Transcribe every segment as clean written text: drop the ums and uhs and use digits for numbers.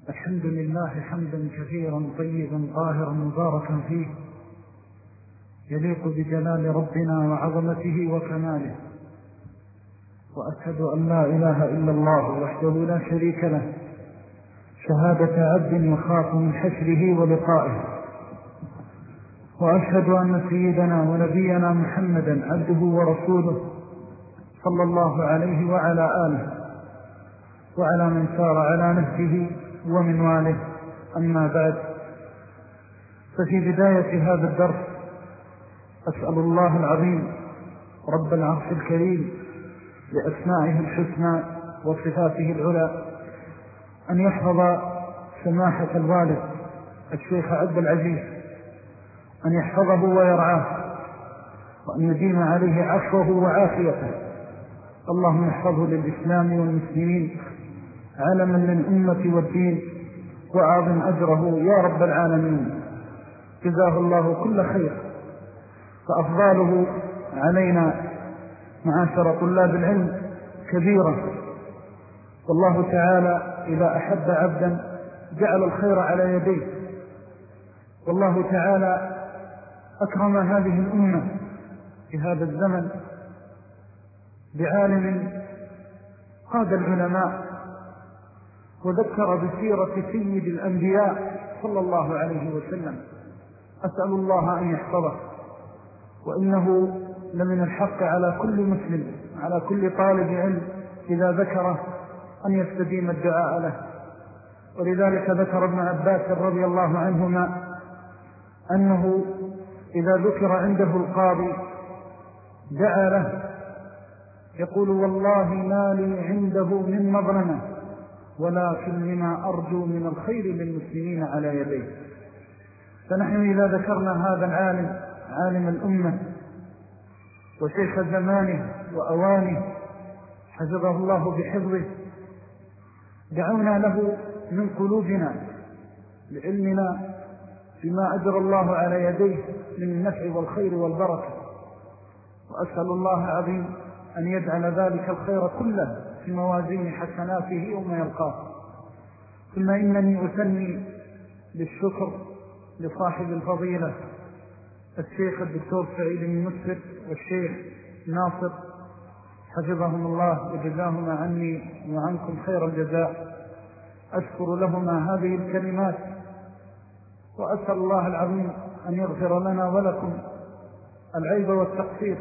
الحمد لله حمدا كثيرا طيبا طاهرا مباركا فيه يليق بجلال ربنا وعظمته وكماله. وأشهد أن لا إله إلا الله وحده لا شريك له شهادة عبد يخاف من حشره ولقائه. وأشهد أن سيدنا ونبينا محمدا عبده ورسوله صلى الله عليه وعلى آله وعلى من سار على نهجه ومن واله. أما بعد، ففي بداية هذا الدرس أسأل الله العظيم رب العرش الكريم بأسمائه الحسنى وصفاته العلى أن يحفظ سماحة الوالد الشيخ عبد العزيز، أن يحفظه ويرعاه، وأن يديم عليه عفوه وعافيته. اللهم احفظه للإسلام والمسلمين علما للأمة والدين، وأعظم أجره يا رب العالمين. جزاه الله كل خير. فأفضاله علينا معاشر طلاب العلم كبيرة، والله تعالى إذا أحب عبدا جعل الخير على يديه. والله تعالى أكرم هذه الأمة في هذا الزمن بعالم قاد العلماء وذكر بسيرة سيد الأنبياء صلى الله عليه وسلم. أسأل الله أن يحفظه، وإنه لمن الحق على كل مسلم، على كل طالب علم إذا ذكره أن يستديم الدعاء له. ولذلك ذكر ابن عباس رضي الله عنهما أنه إذا ذكر عنده القاضي دعا له يقول: والله ما لي عنده من مظلمة، ولكن لما أرجو من الخير للمسلمين على يديه. فنحن إذا ذكرنا هذا العالم، عالم الأمة وشيخ زمانه وأوانه حفظه الله بحفظه، دعونا له من قلوبنا لعلمنا بما أجر الله على يديه من النفع والخير والبركة. وأسأل الله العظيم أن يجعل ذلك الخير كله في موازين حسناته يوم يلقاه. ثم إنني أثني بالشكر لصاحب الفضيلة الشيخ الدكتور سعيد المسفر والشيخ ناصر حفظهم الله وجزاهما عني وعنكم خير الجزاء. أشكر لهما هذه الكلمات، وأسأل الله العظيم أن يغفر لنا ولكم العيب والتقصير.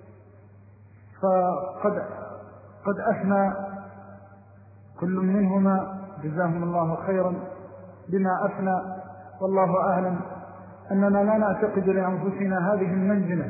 فقد أثنى كل منهما جزاهم الله خيرا بما أثنى، والله أعلم أننا لا نعتقد لأنفسنا هذه المنزلة.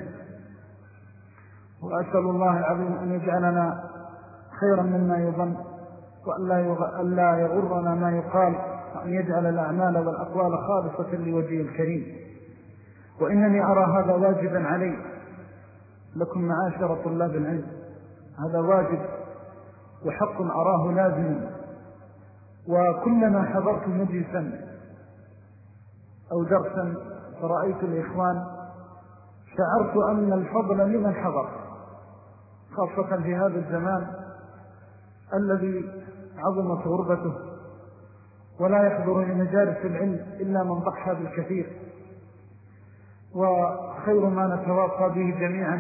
وأسأل الله العظيم أن يجعلنا خيرا مما يظن، وأن لا يغرنا ما يقال، وأن يجعل الأعمال والأقوال خالصة لوجهه الكريم. وإنني أرى هذا واجبا علي لكم معاشر طلاب العلم، هذا واجب وحق أراه لازم. وكلما حضرت مجلسا أو درسا فرأيت الإخوان شعرت أن الفضل لمن حضر، خاصة في هذا الزمان الذي عظمت غربته ولا يحضر لمجالس العلم إلا من ضحى بالكثير. وخير ما نتواصى به جميعا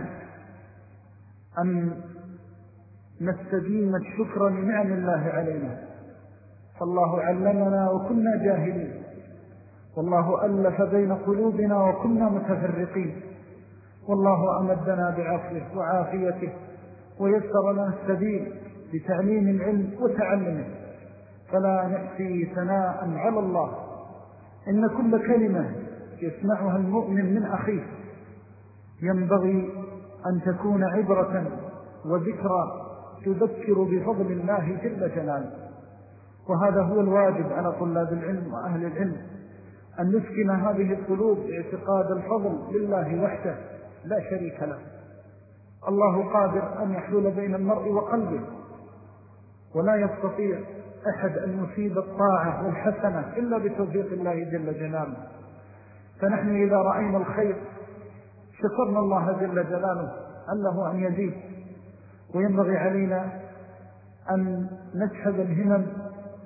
أن نستديم الشكر لنعم الله علينا. فالله علمنا وكنا جاهلين، والله ألف بين قلوبنا وكنا متفرقين، والله أمدنا بعفوه وعافيته ويسر لنا السبيل بتعليم العلم وتعلمه. فلا نحصي ثناء على الله، إن كل كلمة يسمعها المؤمن من أخيه ينبغي أن تكون عبرة وذكرى تذكر بفضل الله جل جلاله. وهذا هو الواجب على طلاب العلم وأهل العلم، أن نسكن هذه القلوب اعتقاد الفضل لله وحده لا شريك له. الله قادر أن يحلل بين المرء وقلبه، ولا يستطيع أحد أن يصيب الطاعة والحسنة إلا بتوفيق الله جل جلاله. فنحن إذا رأينا الخير شكرنا الله جل جلاله أنه أن يزيد. وينبغي علينا أن نجحد الهمم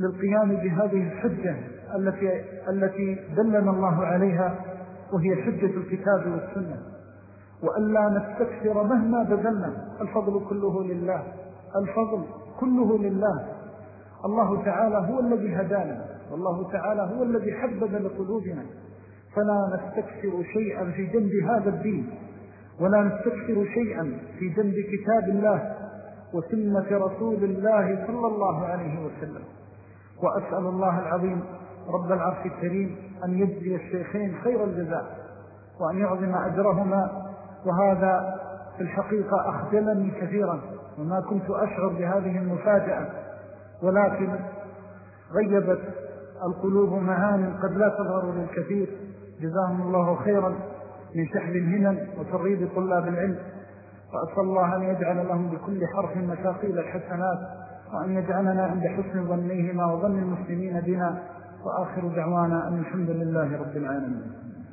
للقيام بهذه الحجة التي دلنا الله عليها، وهي حجة الكتاب والسنة، وألا نستكثر مهما بذلنا. الفضل كله لله، الفضل كله لله. الله تعالى هو الذي هدانا، والله تعالى هو الذي حبب لقلوبنا، فلا نستكثر شيئا في جنب هذا الدين، ولا نستكثر شيئا في جنب كتاب الله وسنة رسول الله صلى الله عليه وسلم. وأسأل الله العظيم رب العرش الكريم أن يجزي الشيخين خير الجزاء، وأن يعظم أجرهما. وهذا في الحقيقة أخجلني كثيرا، وما كنت أشعر بهذه المفاجأة، ولكن غيبت القلوب معان قد لا تظهر للكثير. جزاهم الله خيرا من شحذ الهمم وترغيب طلاب العلم، وأسأل الله أن يجعل لهم بكل حرف مشاقيل الحسنات، وأن يجعلنا عند حسن ظنيهما وظن المسلمين بنا. وآخر دعوانا أن الحمد لله رب العالمين.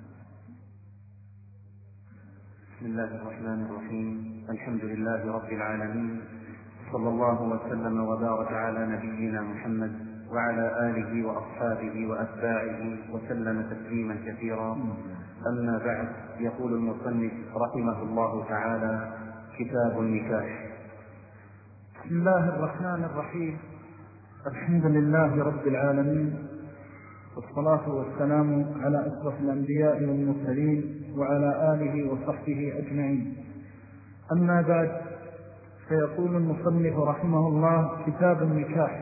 بسم الله الرحمن الرحيم. الحمد لله رب العالمين، صلى الله وسلم وبارك على نبينا محمد وعلى آله وأصحابه وأتباعه وسلم تسليما كثيرا. أما بعد، يقول المصنف رحمه الله تعالى: كتاب النكاح. بسم الله الرحمن الرحيم. الحمد لله رب العالمين، والصلاة والسلام على أشرف الأنبياء والمرسلين وعلى آله وصحبه أجمعين. أما بعد، فيقول المصنف رحمه الله: كتاب النكاح.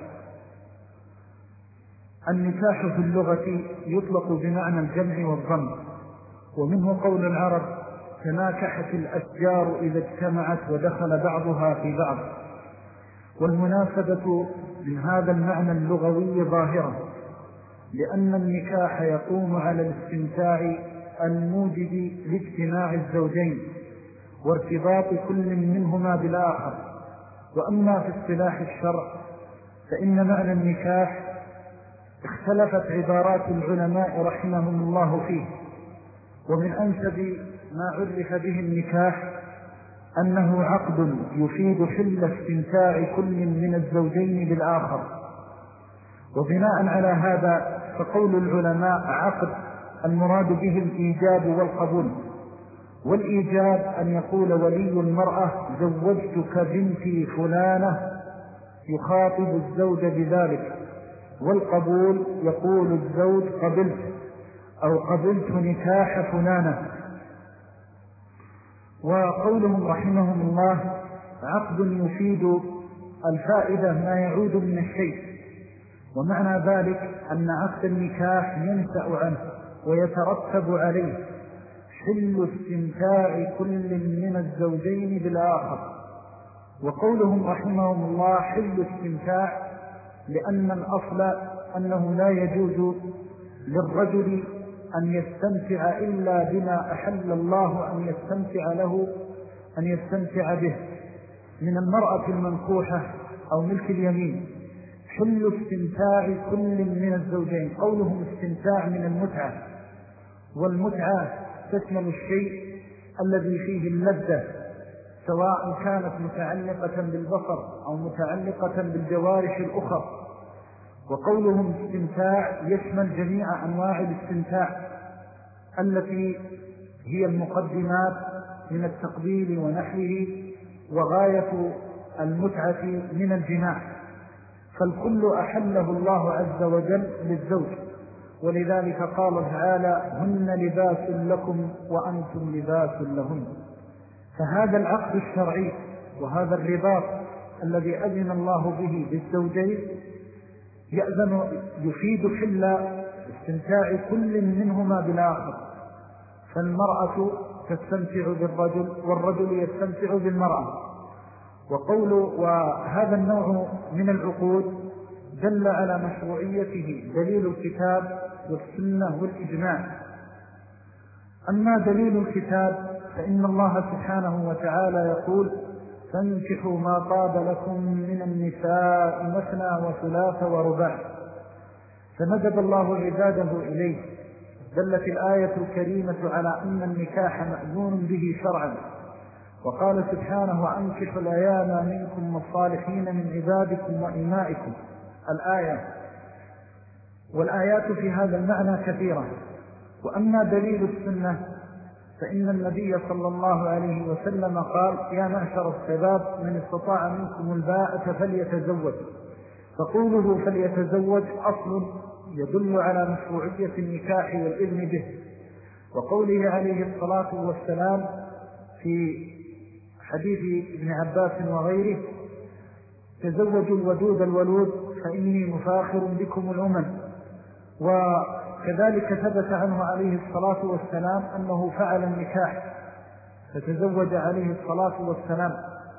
النكاح في اللغة يطلق بمعنى الجمع والضم، ومنه قول العرب: تناكحت الأشجار إذا اجتمعت ودخل بعضها في بعض. والمناسبة من هذا المعنى اللغوي ظاهرة، لأن النكاح يقوم على الاستمتاع الموجب لاجتماع الزوجين وارتباط كل منهما بالآخر. وأما في اصطلاح الشرع فإن معنى النكاح اختلفت عبارات العلماء رحمهم الله فيه، ومن أنسب ما عرف به النكاح أنه عقد يفيد حل استمتاع كل من الزوجين بالآخر. وبناء على هذا فقول العلماء عقد المراد به الإيجاب والقبول. والإيجاب أن يقول ولي المرأة: زوجتك بنتي فلانة، يخاطب الزوج بذلك. والقبول يقول الزوج: قبلت أو قبلت نكاح فلانة. وقولهم رحمهم الله عقد يفيد الفائدة ما يعود من الشيء، ومعنى ذلك أن عقد النكاح ينشأ عنه ويترتب عليه حل استمتاع كل من الزوجين بالآخر. وقولهم رحمهم الله حل استمتاع لأن الأصل أنه لا يجوز للرجل أن يستمتع إلا بما أحل الله أن يستمتع له، أن يستمتع به من المرأة المنكوحة أو ملك اليمين. حل استمتاع كل من الزوجين، قولهم استمتاع من المتعة، والمتعة تشمل الشيء الذي فيه اللذة، سواء كانت متعلقة بالبصر أو متعلقة بالجوارح الأخرى. وقولهم استمتاع يشمل جميع أنواع الاستمتاع التي هي المقدمات من التقبيل ونحوه، وغاية المتعة من الجماع، فالكل أحله الله عز وجل للزوج. ولذلك قال تعالى: هن لباس لكم وأنتم لباس لهن. فهذا العقد الشرعي وهذا الرباط الذي أذن الله به للزوجين يفيد حل استمتاع كل منهما بالآخر، فالمرأة تستمتع بالرجل والرجل يستمتع بالمرأة. وهذا النوع من العقود دل على مشروعيته دليل الكتاب والسنة والإجماع. أما دليل الكتاب فإن الله سبحانه وتعالى يقول: فانكحوا ما طاب لكم من النساء مثنى وثلاث ورباع. فندب الله عباده إليه. دلت الآية الكريمة على أن النكاح مأذون به شرعا، وقال سبحانه: وأنكحوا الأيام منكم والصالحين من عبادكم وإمائكم. الآية والآيات في هذا المعنى كثيرة. وأما دليل السنة فإن النبي صلى الله عليه وسلم قال: يا معشر الشباب من استطاع منكم الباءة فليتزوج. فقوله فليتزوج أصل يدل على مشروعية النكاح والإذن به. وقوله عليه الصلاة والسلام في حديث ابن عباس وغيره: تزوجوا الودود الولود فإني مفاخر بكم الأمم. وكذلك ثبت عنه عليه الصلاة والسلام أنه فعل النكاح فتزوج عليه الصلاة والسلام،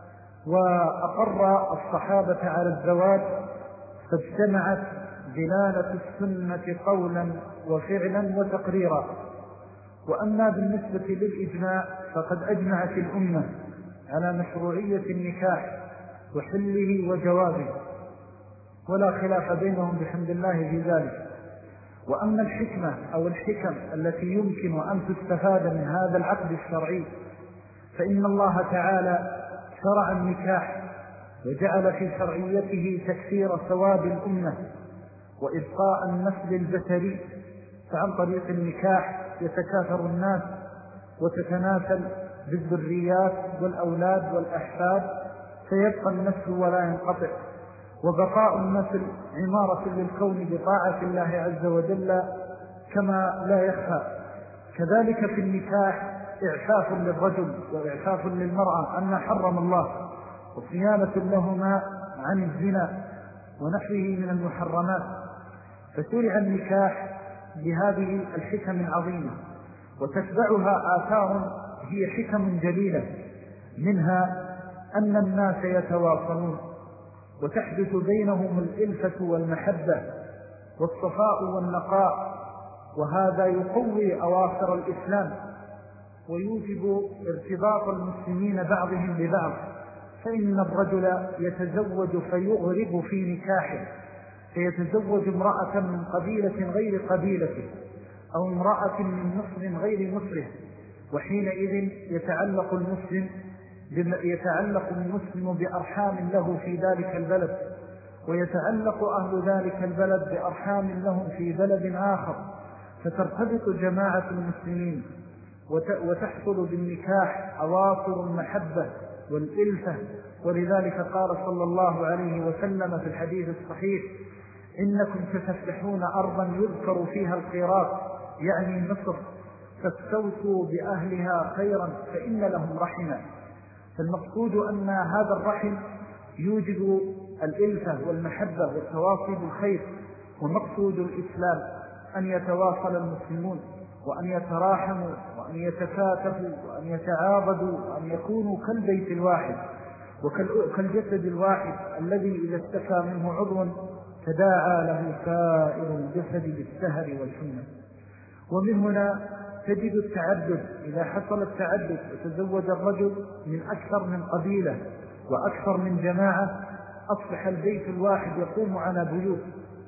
وأقر الصحابة على الزواج، فاجتمعت دلالة السنة قولا وفعلا وتقريرا. وأما بالنسبة للإجماع فقد أجمعت الأمة على مشروعية النكاح وحله وجوازه، ولا خلاف بينهم بحمد الله في ذلك. وأما الحكمة أو الحكم التي يمكن أن تستفاد من هذا العقد الشرعي، فإن الله تعالى شرع النكاح وجعل في شرعيته تكثير ثواب الأمة وإبقاء النسل البشري، فعن طريق النكاح يتكاثر الناس وتتناسل بالذريات والأولاد والأحفاد، فيبقى النسل ولا ينقطع. وبقاء النسل عمارة للكون بطاعة الله عز وجل كما لا يخفى. كذلك في النكاح إعفاف للرجل وإعفاف للمرأة أن حرم الله، وصيانة لهما عن الزنا ونحوه من المحرمات. فشرع النكاح بهذه الحكم العظيمة، وتتبعها آثار هي حكم جليلة، منها أن الناس يتواصلون وتحدث بينهم الإلفة والمحبة والصفاء والنقاء، وهذا يقوي أواصر الإسلام ويوجب ارتباط المسلمين بعضهم ببعض. فإن الرجل يتزوج فيغرب في نكاحه، فيتزوج امرأة من قبيلة غير قبيلته أو امرأة من مصر غير مصره، وحينئذ يتعلق المسلم بأرحام له في ذلك البلد، ويتعلق أهل ذلك البلد بأرحام لهم في بلد آخر، فترتبط جماعة المسلمين وتحصل بالنكاح أواصر المحبة والإلفة. ولذلك قال صلى الله عليه وسلم في الحديث الصحيح: إنكم ستفتحون أرضا يذكر فيها الخيرات، يعني مصر، فاستوصوا بأهلها خيرا فإن لهم رحمة. فالمقصود أن هذا الرحم يوجد الإلفة والمحبة والتواصي بالخير. ومقصود الإسلام أن يتواصل المسلمون وأن يتراحموا وأن يتكاتفوا وأن يتعاضدوا وأن يكونوا كالبيت الواحد وكالجسد الواحد الذي إذا اشتكى منه عضو تداعى له سائر الجسد بالسهر والحمى. ومن هنا تجد التعدد. إذا حصل التعدد وتزوج الرجل من أكثر من قبيلة وأكثر من جماعة، أصبح البيت الواحد يقوم على بيوت.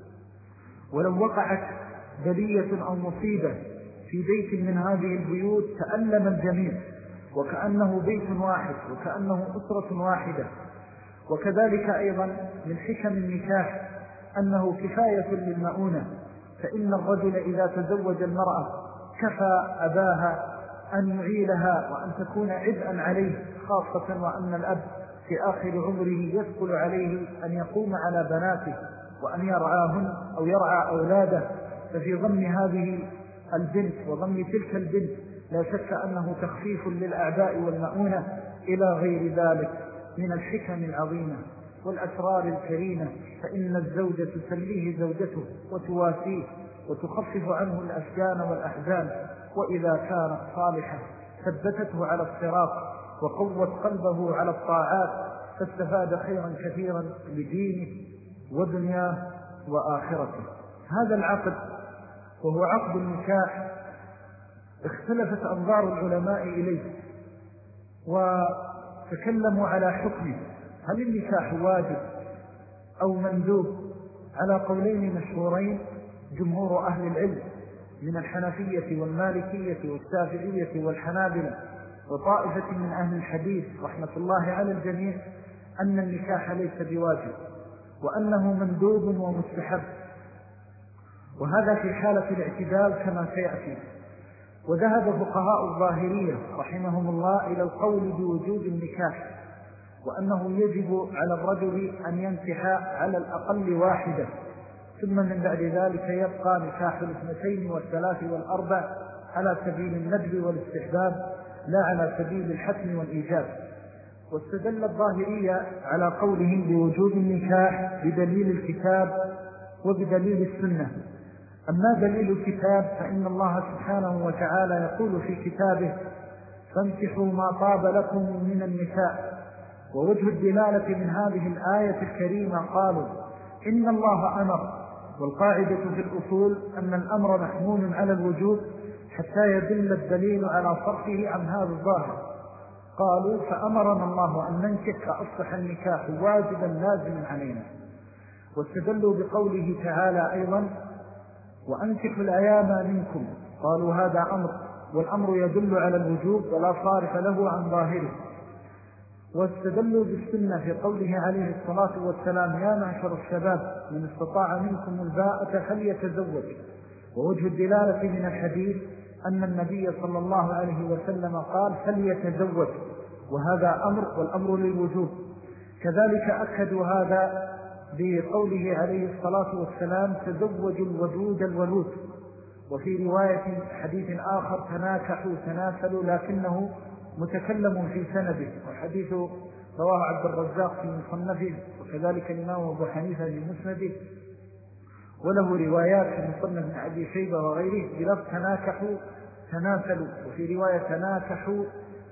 ولو وقعت بلية أو مصيبة في بيت من هذه البيوت تألم الجميع، وكأنه بيت واحد وكأنه أسرة واحدة. وكذلك أيضا من حكم النكاح أنه كفاية للمؤونة، فإن الرجل إذا تزوج المرأة كفى أباها أن يعيلها وأن تكون عبئا عليه، خاصة وأن الأب في آخر عمره يثقل عليه أن يقوم على بناته وأن يرعاهن أو يرعى أولاده. ففي ضمن هذه البنت وضمن تلك البنت لا شك أنه تخفيف للأعداء والمؤونة إلى غير ذلك من الحكم العظيمة والأسرار الكريمة. فإن الزوجة تسليه زوجته وتواسيه وتخفف عنه الأشجان والأحزان، وإذا كانت صالحة ثبتته على الصراط وقوت قلبه على الطاعات، فاستفاد خيرا كثيرا لدينه ودنياه وآخرته. هذا العقد وهو عقد النكاح اختلفت أنظار العلماء إليه وتكلموا على حكمه: هل النكاح واجب أو مندوب؟ على قولين مشهورين جمهور أهل العلم من الحنفية والمالكية والشافعية والحنابلة وطائفة من أهل الحديث رحمة الله على الجميع أن النكاح ليس بواجب وأنه مندوب ومستحب. وهذا في حالة الاعتدال كما سيأتي. وذهب فقهاء الظاهرية رحمهم الله إلى القول بوجوب النكاح، وأنه يجب على الرجل أن ينكح على الأقل واحدة، ثم من بعد ذلك يبقى نكاح الاثنتين والثلاث والأربع على سبيل الندب والاستحباب لا على سبيل الحتم والإيجاب. واستدل الظاهرية على قولهم بوجوب النكاح بدليل الكتاب وبدليل السنة. أما دليل الكتاب فإن الله سبحانه وتعالى يقول في كتابه: فانكحوا ما طاب لكم من النساء. ووجه الدلالة من هذه الآية الكريمة قالوا إن الله أمر، والقاعدة في الأصول أن الأمر محمول على الوجوب حتى يدل الدليل على صرفه عن هذا الظاهر. قالوا فأمرنا الله أن ننكح فأصبح النكاح واجبا لازما علينا. واستدلوا بقوله تعالى أيضا: وأنكحوا الأيام منكم. قالوا هذا أمر، والأمر يدل على الوجوب ولا صارف له عن ظاهره. واستدلوا بالسنة في قوله عليه الصلاة والسلام: يا معشر الشباب من استطاع منكم الباءة فليتزوج. ووجه الدلالة من الحديث أن النبي صلى الله عليه وسلم قال: فليتزوج، وهذا أمر، والأمر للوجوب. كذلك أكدوا هذا بقوله عليه الصلاة والسلام: تزوجوا الودود الولود. وفي رواية حديث آخر: تناكحوا تناسلوا، لكنه متكلم في سنده، وحديث رواه عبد الرزاق في مصنفه، وكذلك الإمام أبو حنيفة في مسنده، وله روايات في مصنف بن أبي شيبة وغيره بلفظ تناكحوا تناسلوا، وفي رواية تناكحوا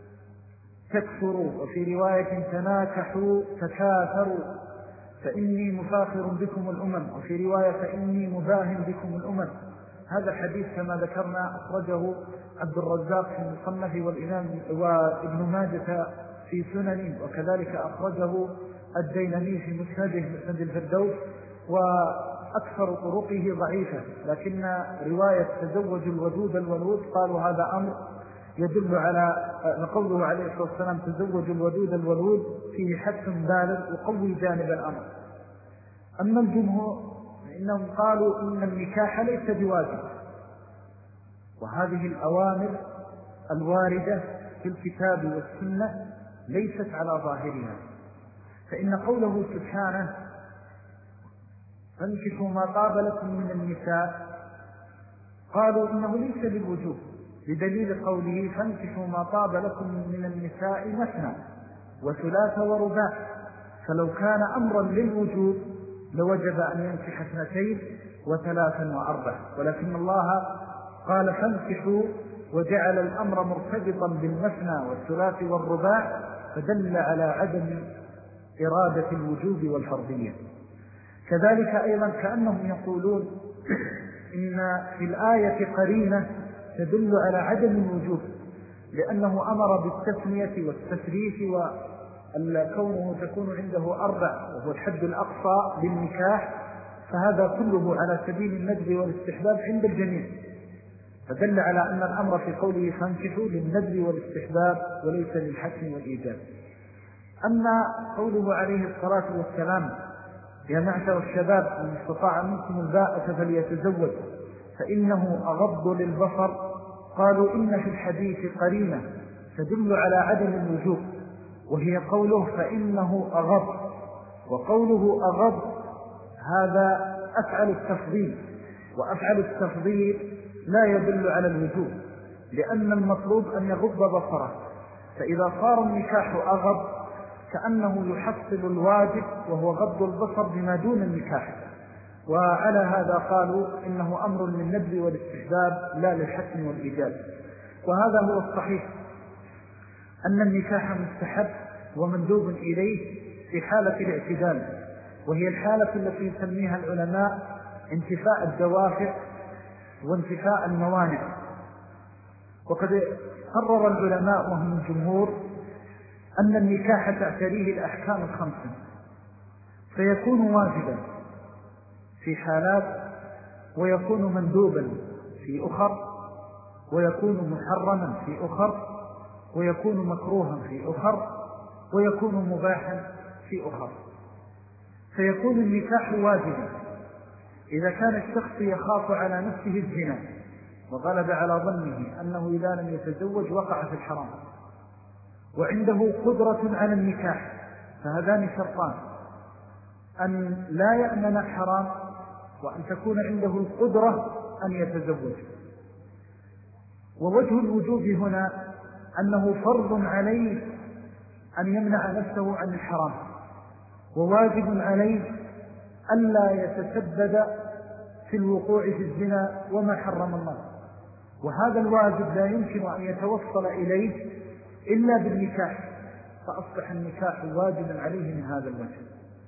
تكثروا، وفي رواية تناكحوا تكاثروا، فإني مفاخر بكم الأمم، وفي رواية فإني مباهم بكم الأمم. هذا الحديث كما ذكرنا أخرجه عبد الرزاق في المصنف والإمام وابن ماجة في سننه، وكذلك أخرجه الديلمي في مسند الفردوس، وأكثر طرقه ضعيفة. لكن رواية تزوج الودود الولود قالوا هذا أمر يدل على قوله عليه الصلاة والسلام: تزوج الودود الولود فيه حث بالغ وقوي جانب الأمر. أما الجمهور إنهم قالوا إن النكاح ليس بواجب، وهذه الأوامر الواردة في الكتاب والسنة ليست على ظاهرها. فإن قوله سبحانه: فانكحوا ما طاب لكم من النساء، قالوا إنه ليس بالوجوب بدليل قوله: فانكحوا ما طاب لكم من النساء مثنى وثلاث ورباع. فلو كان أمرا للوجوب لوجب أن ينكح اثنتين وثلاثا وأربع، ولكن الله قال: فانكحوا، وجعل الأمر مرتبطا بالمثنى والثلاث والرباع، فدل على عدم إرادة الوجوب والفرضية. كذلك أيضا كأنهم يقولون إن في الآية قرينة تدل على عدم الوجوب، لأنه أمر بالتثنية والتثليث وكونه تكون عنده 4 وهو الحد الأقصى للنكاح، فهذا كله على سبيل الندب والاستحباب عند الجميع، فدل على أن الأمر في قوله فانكحوا للندب والاستحباب وليس للحتم والإيجاب. أما قوله عليه الصلاة والسلام: يا معشر الشباب من استطاع منكم الباءة فليتزوج فإنه أغض للبصر، قالوا إن في الحديث قرينة تدل على عدم الوجوب، وهي قوله فإنه أغض. وقوله أغض هذا أفعل التفضيل، وأفعل التفضيل لا يدل على الوجوب، لأن المطلوب أن يغض بصره، فإذا صار النكاح أغض كأنه يحصل الواجب وهو غض البصر بما دون النكاح. وعلى هذا قالوا إنه أمر للندب والاستحباب لا للحتم والإيجاب. وهذا هو الصحيح، أن النكاح مستحب ومندوب إليه في حالة الاعتدال، وهي الحالة التي يسميها العلماء انتفاء الدوافع وانتفاء الموانع. وقد قرر العلماء وهم الجمهور أن النكاح تعتريه الأحكام ال5، فيكون واجبا في حالات، ويكون مندوبا في أخر، ويكون محرما في أخر، ويكون مكروها في أخر، ويكون مباحا في أخر. فيكون النكاح واجبا إذا كان الشخص يخاف على نفسه الزنا وغلب على ظنه أنه إذا لم يتزوج وقع في الحرام، وعنده قدرة على النكاح، فهذان شرطان: أن لا يأمن الحرام، وأن تكون عنده القدرة أن يتزوج. ووجه الوجوب هنا أنه فرض عليه أن يمنع نفسه عن الحرام، وواجب عليه ألا يتسبب في الوقوع في الزنا وما حرم الله. وهذا الواجب لا يمكن أن يتوصل إليه إلا بالنكاح، فأصبح النكاح واجبا عليه من هذا الوجه.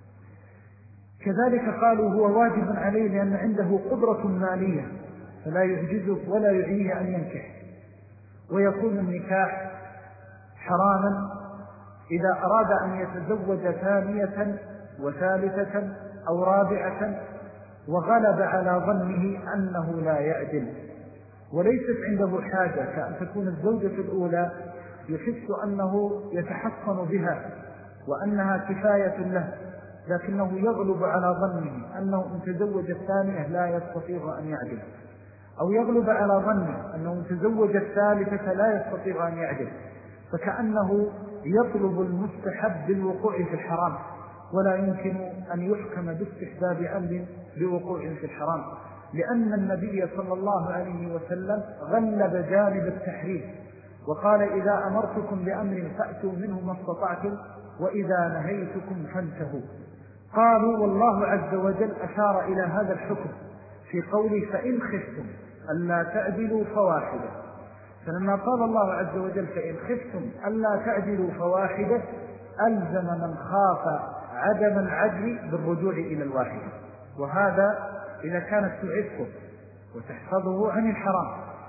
كذلك قالوا هو واجب عليه لأن عنده قدرة مالية فلا يعجزه ولا يعيه أن ينكح، ويكون النكاح حراما إذا أراد أن يتزوج ثانية وثالثة أو رابعة وغلب على ظنه أنه لا يعدل، وليست عنده حاجة كأن تكون الزوجة الأولى يحس أنه يتحصن بها وأنها كفاية له، لكنه يغلب على ظنه أنه إن تزوج الثانية لا يستطيع أن يعدل، أو يغلب على ظنه أنه إن تزوج الثالثة لا يستطيع أن يعدل، فكأنه يطلب المستحب بالوقوع في الحرام، ولا يمكن أن يحكم باستحباب أمر بوقوع في الحرام، لأن النبي صلى الله عليه وسلم غلب جانب التحريم وقال: إذا أمرتكم بأمر فأتوا منه ما استطعتم، وإذا نهيتكم فانتهوا. قالوا والله عز وجل أشار إلى هذا الحكم في قوله: فإن خفتم ألا تعدلوا فواحدة. فلما قال الله عز وجل: فإن خفتم ألا تعدلوا فواحدة، ألزم من خاف عدم العدل بالرجوع إلى الواحدة، وهذا إذا كانت تعفه وتحفظه عن الحرام.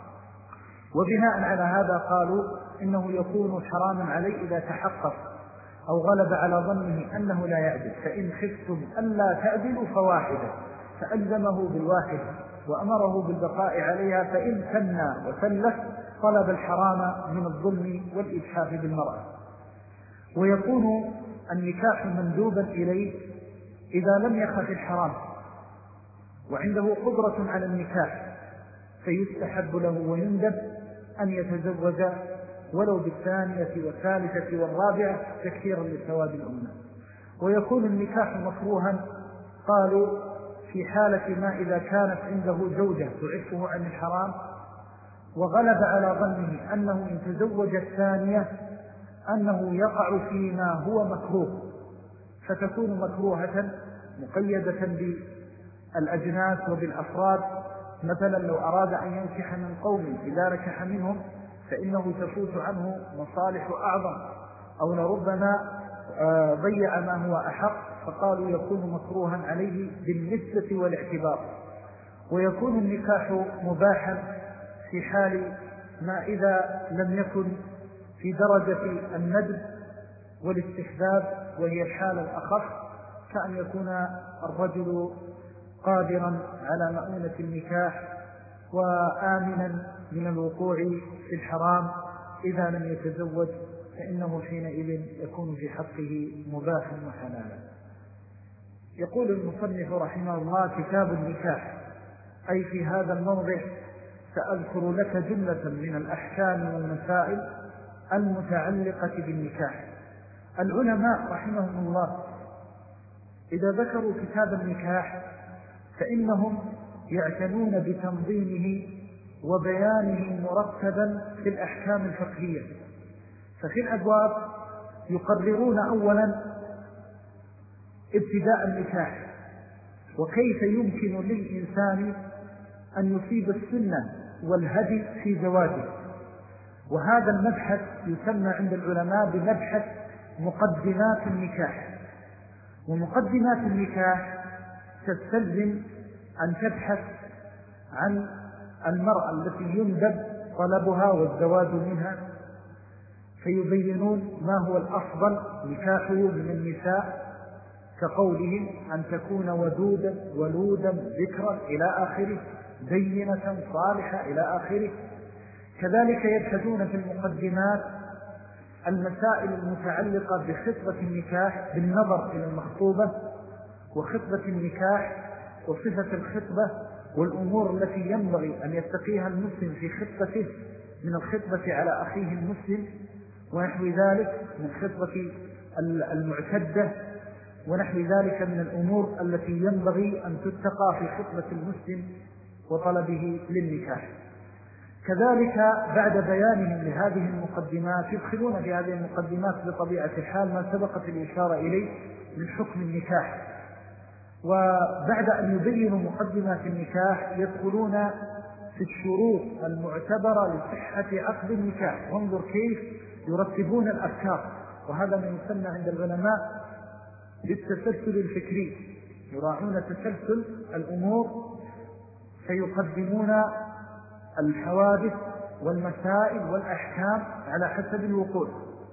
وبناء على هذا قالوا إنه يكون حراما عليه إذا تحقق أو غلب على ظنه أنه لا يعدل. فإن خفتم ألا تعدلوا فواحدة، فألزمه بالواحدة وأمره بالبقاء عليها، فإن ثنى وثلث طلب الحرام من الظلم والإجحاف بالمرأة. ويكون النكاح مندوبا إليه إذا لم يخف الحرام وعنده قدرة على النكاح، فيستحب له ويندب أن يتزوج ولو بالثانية والثالثة والرابعة تكثيرا للثواب الأمة. ويكون النكاح مكروها قالوا في حالة ما إذا كانت عنده زوجة تعفه عن الحرام وغلب على ظنه أنه إن تزوج الثانية أنه يقع فيما هو مكروه، فتكون مكروهة مقيدة بالأجناس وبالأفراد. مثلا لو أراد أن ينكح من قوم إذا نكح منهم فإنه تفوت عنه مصالح أعظم، أو لربما ضيع ما هو أحق، فقالوا يكون مكروها عليه بالنسبة والاعتبار. ويكون النكاح مباحا في حال ما إذا لم يكن في درجة الندب والاستحباب، وهي الحالة الأخف، كأن يكون الرجل قادرا على مؤونة النكاح وآمنا من الوقوع في الحرام. إذا لم يتزوج فإنه حينئذ يكون في حقه مباحا وحلالا. يقول المصنف رحمه الله: كتاب النكاح. أي في هذا الموضع سأذكر لك جملة من الأحكام والمسائل المتعلقة بالنكاح. العلماء رحمهم الله إذا ذكروا كتاب النكاح فإنهم يعتنون بتنظيمه وبيانه مرتبا في الأحكام الفقهية. ففي الأبواب يقررون أولا ابتداء النكاح وكيف يمكن للإنسان أن يصيب السنة والهدي في زواجه، وهذا المبحث يسمى عند العلماء بمبحث مقدمات النكاح. ومقدمات النكاح تستلزم أن تبحث عن المرأة التي يندب طلبها والزواج منها، فيبينون ما هو الأفضل نكاحه من النساء، كقولهم أن تكون ودودا ولودا ذكرا إلى آخره، دينة صالحة إلى آخره. كذلك يبحثون في المقدمات المسائل المتعلقة بخطبة النكاح بالنظر إلى المخطوبة، وخطبة النكاح وصفة الخطبة والأمور التي ينبغي أن يتقيها المسلم في خطبته من الخطبة على أخيه المسلم ونحو ذلك من خطبة المعتدة ونحو ذلك من الأمور التي ينبغي أن تتقى في خطبة المسلم وطلبه للنكاح. كذلك بعد بيانهم لهذه المقدمات يدخلون في هذه المقدمات بطبيعة الحال ما سبقت الإشارة إليه من حكم النكاح. وبعد أن يبينوا مقدمات النكاح يدخلون في الشروط المعتبرة لصحة عقد النكاح، وانظر كيف يرتبون الأفكار، وهذا ما يسمى عند العلماء بالتسلسل الفكري، يراعون تسلسل الأمور فيقدمون الحوادث والمسائل والأحكام على حسب الوقوع.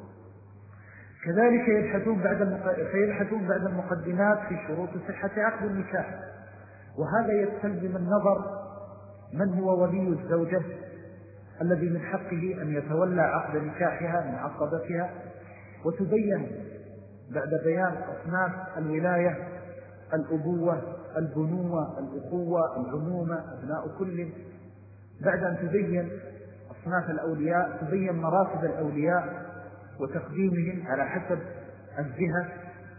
كذلك فيبحثون بعد المقدمات في شروط صحة عقد النكاح، وهذا يستلزم النظر من هو ولي الزوجة الذي من حقه أن يتولى عقد نكاحها من عقبتها، وتبين بعد بيان أصناف الولاية: الأبوة، البنوة، الأخوة، العمومة، أبناء كل. بعد أن تبين أصناف الأولياء تبين مراتب الأولياء وتقديمهم على حسب الجهة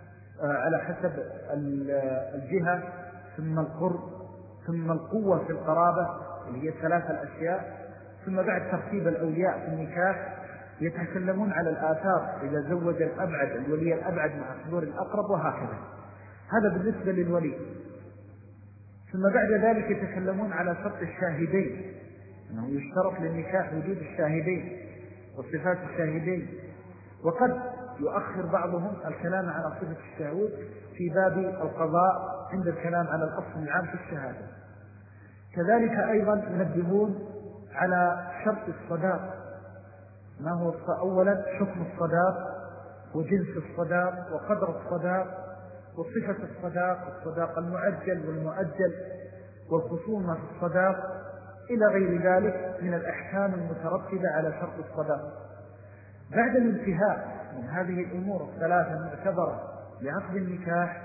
ثم القرب ثم القوة في القرابة اللي هي 3 الأشياء. ثم بعد ترتيب الأولياء في النكاح يتكلمون على الآثار إذا زوج الأبعد الولي الأبعد مع حضور الأقرب وهكذا. هذا بالنسبة للولي. ثم بعد ذلك يتكلمون على شرط الشاهدين، أنه يشترط للنكاح وجود الشاهدين وصفات الشاهدين، وقد يؤخر بعضهم الكلام على صفة الشهود في باب القضاء عند الكلام على الأصل العام في الشهادة. كذلك أيضا ينبهون على شرط الصداق، ما هو أولا حكم الصداق وجنس الصداق وقدر الصداق وصفة الصداق المعجل والمؤجل والخصومة في الصداق إلى غير ذلك من الأحكام المترتبة على شرط الصداق. بعد الانتهاء من هذه الأمور الثلاثة المعتبرة لعقد النكاح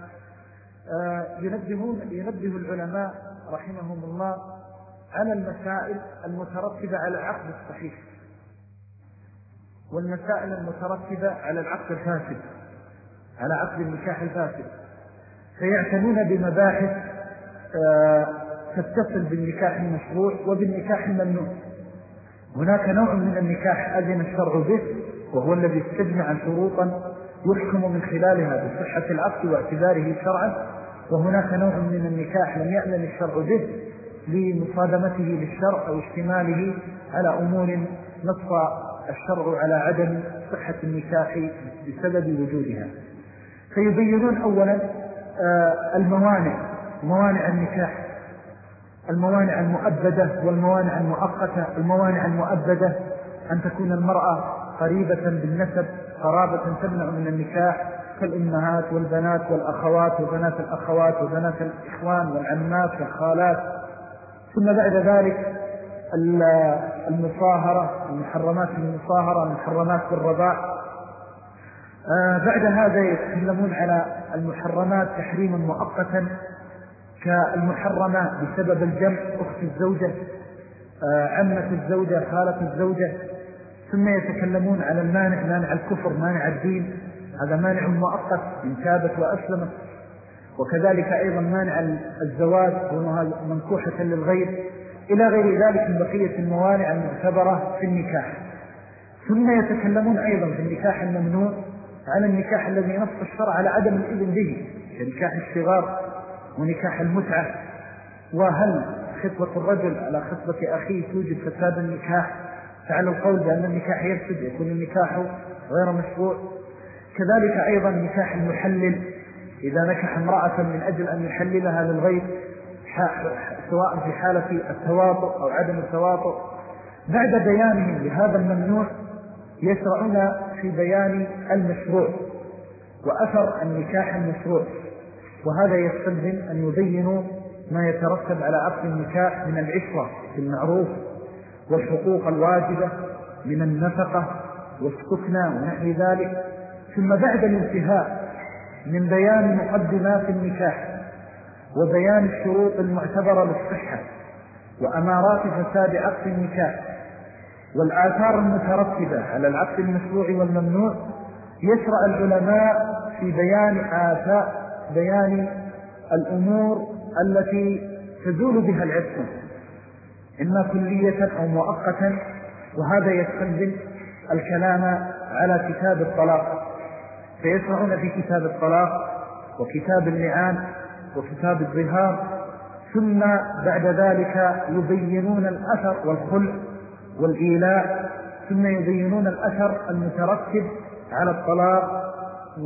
ينبه العلماء رحمهم الله على المسائل المترتبة على العقد الصحيح والمسائل المترتبة على العقد الفاسد، على عقد النكاح الفاسد. فيعتنون بمباحث تتصل بالنكاح المشروع وبالنكاح الممنوع. هناك نوع من النكاح أذن الشرع به وهو الذي استجمع شروطا يحكم من خلالها بصحة العقد واعتباره شرعا، وهناك نوع من النكاح لم يأذن الشرع به لمصادمته للشرع أو اشتماله على أمور نص الشرع على عدم صحة النكاح بسبب وجودها. فيبينون أولا موانع النكاح، الموانع المؤبدة والموانع المؤقتة. الموانع المؤبدة أن تكون المرأة قريبة بالنسب قرابة تمنع من النكاح كالأمهات والبنات والأخوات وبنات الأخوات وبنات الإخوان والعمات والخالات. ثم بعد ذلك المصاهرة، المحرمات المصاهرة، المحرمات بالرضاع. بعد هذا يتكلمون على المحرمات تحريما مؤقتا كالمحرمة بسبب الجمع، أخت الزوجة، عمة الزوجة، خالة الزوجة. ثم يتكلمون على المانع، مانع الكفر، مانع الدين، هذا مانع مؤقت إن تابت وأسلمت. وكذلك أيضا مانع الزواج ومنكوحة للغير إلى غير ذلك من بقية الموانع المعتبرة في النكاح. ثم يتكلمون أيضا في النكاح الممنوع على النكاح الذي نص الشرع على عدم الإذن به كنكاح الصغار ونكاح المتعة. وهل خطبة الرجل على خطبة أخيه توجد فساد النكاح؟ فعلى القول بأن النكاح يفسد يكون النكاح غير مشروع. كذلك أيضا نكاح المحلل إذا نكح امرأة من أجل أن يحللها للغير سواء في حالة التواطؤ أو عدم التواطؤ. بعد بيانهم لهذا الممنوع يشرعون في بيان المشروع وأثر النكاح المشروع، وهذا يستلزم أن يبينوا ما يترتب على عقد النكاح من العشرة بالمعروف والحقوق الواجبة من النفقة والسكنى ونحو ذلك. ثم بعد الانتهاء من بيان مقدمات النكاح وبيان الشروط المعتبرة للصحة وأمارات فساد عقد النكاح والآثار المترتبة على العقد المشروع والممنوع، يشرع العلماء في بيان الأمور التي تزول بها العصمة إما كلية أو مؤقتا، وهذا يستلزم الكلام على كتاب الطلاق، فيشرعون في كتاب الطلاق وكتاب اللعان وكتاب الظهار، ثم بعد ذلك يبينون الأثر والخلع والإيلاء، ثم يبينون الأثر المترتب على الطلاق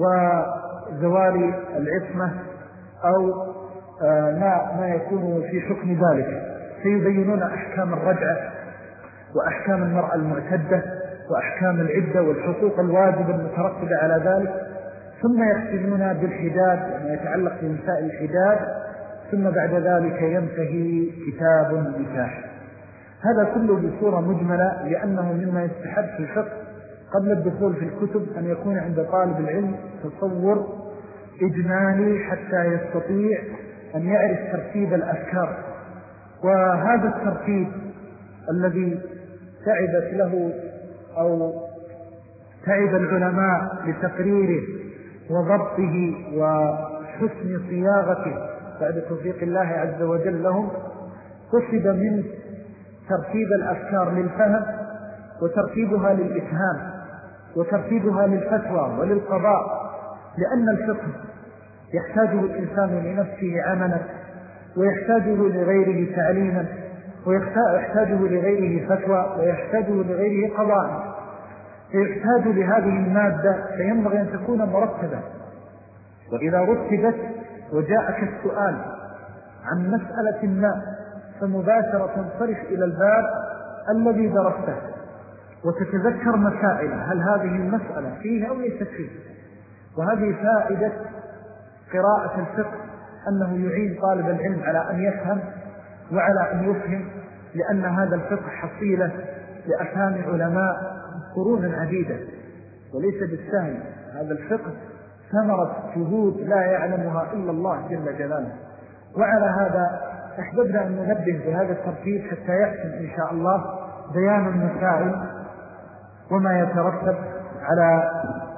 وزوال العصمة أو ما يكون في حكم ذلك، فيبينون أحكام الرجعة وأحكام المرأة المعتدة وأحكام العدة والحقوق الواجبة المترتبة على ذلك، ثم يختمون بالحداد وما يتعلق بمسائل الحداد، ثم بعد ذلك ينتهي كتاب النكاح. هذا كله بصورة مجملة، لأنه مما يستحب في الفقه قبل الدخول في الكتب أن يكون عند طالب العلم تصور إجمالي حتى يستطيع أن يعرف ترتيب الأفكار. وهذا الترتيب الذي تعبت له أو تعب العلماء لتقريره وضبطه وحسن صياغته بعد توفيق الله عز وجل لهم، قصد من ترتيب الأفكار للفهم وترتيبها للإفهام وترتيبها للفتوى وللقضاء، لأن الفقه يحتاجه الإنسان لنفسه عملا، ويحتاجه لغيره تعليما، ويحتاجه لغيره فتوى، ويحتاجه لغيره قضاء، فيحتاج لهذه المادة، فينبغي أن تكون مرتبة. وإذا رتبت وجاءك السؤال عن مسألة ما، فمباشرة تنصرف إلى الباب الذي درسته وتتذكر مسائله، هل هذه المسألة فيه أو ليست فيه. وهذه فائدة قراءة الفقه، أنه يعين طالب العلم على أن يفهم وعلى أن يفهم، لأن هذا الفقه حصيلة لأفهام علماء قرون عديدة وليس بالسهل. هذا الفقه ثمرة جهود لا يعلمها إلا الله جل جلاله. وعلى هذا أحببنا أن ننبه بهذا الترتيب حتى يحسن إن شاء الله بيان المسائل وما يترتب على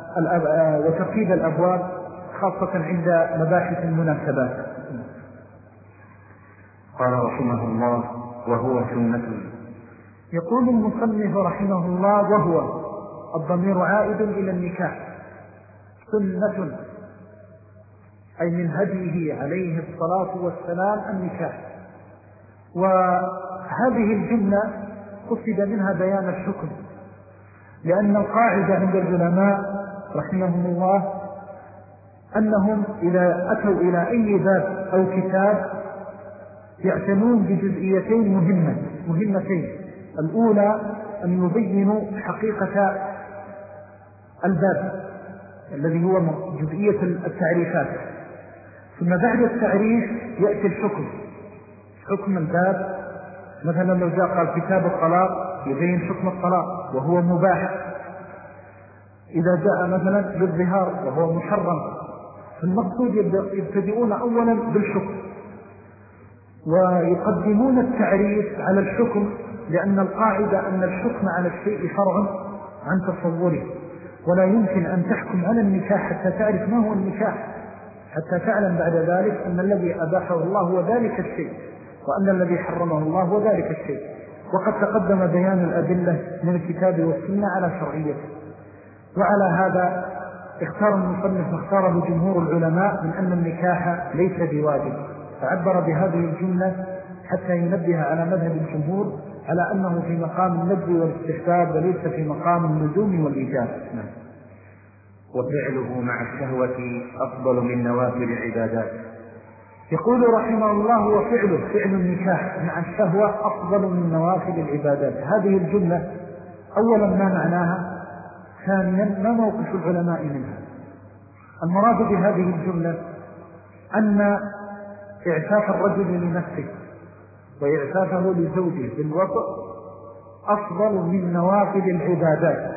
وترتيب الأبواب، خاصة عند مباحث المناسبات. قال رحمه الله: وهو سنة. يقول المصنف رحمه الله: وهو الضمير عائد إلى النكاح، سنة أي من هديه عليه الصلاة والسلام النكاح. وهذه الجملة قصد منها بيان الحكم، لأن القاعدة عند العلماء رحمهم الله أنهم إذا أتوا إلى أي باب أو كتاب يعتنون بجزئيتين مهمتين. الأولى أن يبينوا حقيقة الباب الذي هو جزئية التعريفات، ثم بعد التعريف يأتي الحكم، حكم الباب. مثلا لو جاء قال كتاب الطلاق يبين حكم الطلاق وهو مباح، إذا جاء مثلا بالظهار وهو محرم. فالمقصود يبتدئون أولا بالحكم ويقدمون التعريف على الحكم، لأن القاعدة أن الحكم على الشيء فرع عن تصوره، ولا يمكن أن تحكم على النكاح حتى تعرف ما هو النكاح، حتى تعلم بعد ذلك أن الذي أباحه الله هو ذلك الشيء، وأن الذي حرمه الله هو ذلك الشيء. وقد تقدم بيان الأدلة من الكتاب والسنة على شرعيته. وعلى هذا اختار المصنف واختاره جمهور العلماء من أن النكاح ليس بواجب، فعبر بهذه الجملة حتى ينبه على مذهب الجمهور على أنه في مقام الندب والاستحباب وليس في مقام اللزوم والإيجاب. وفعله مع الشهوة أفضل من نوافل العبادات. يقول رحمه الله: وفعله، فعل النكاح مع الشهوة أفضل من نوافل العبادات. هذه الجملة أولا ما معناها، ثانيا ما موقف العلماء منها. المراد بهذه الجملة أن إعفاف الرجل لنفسه وإعفافه لزوجه بالوطء أفضل من نوافل العبادات،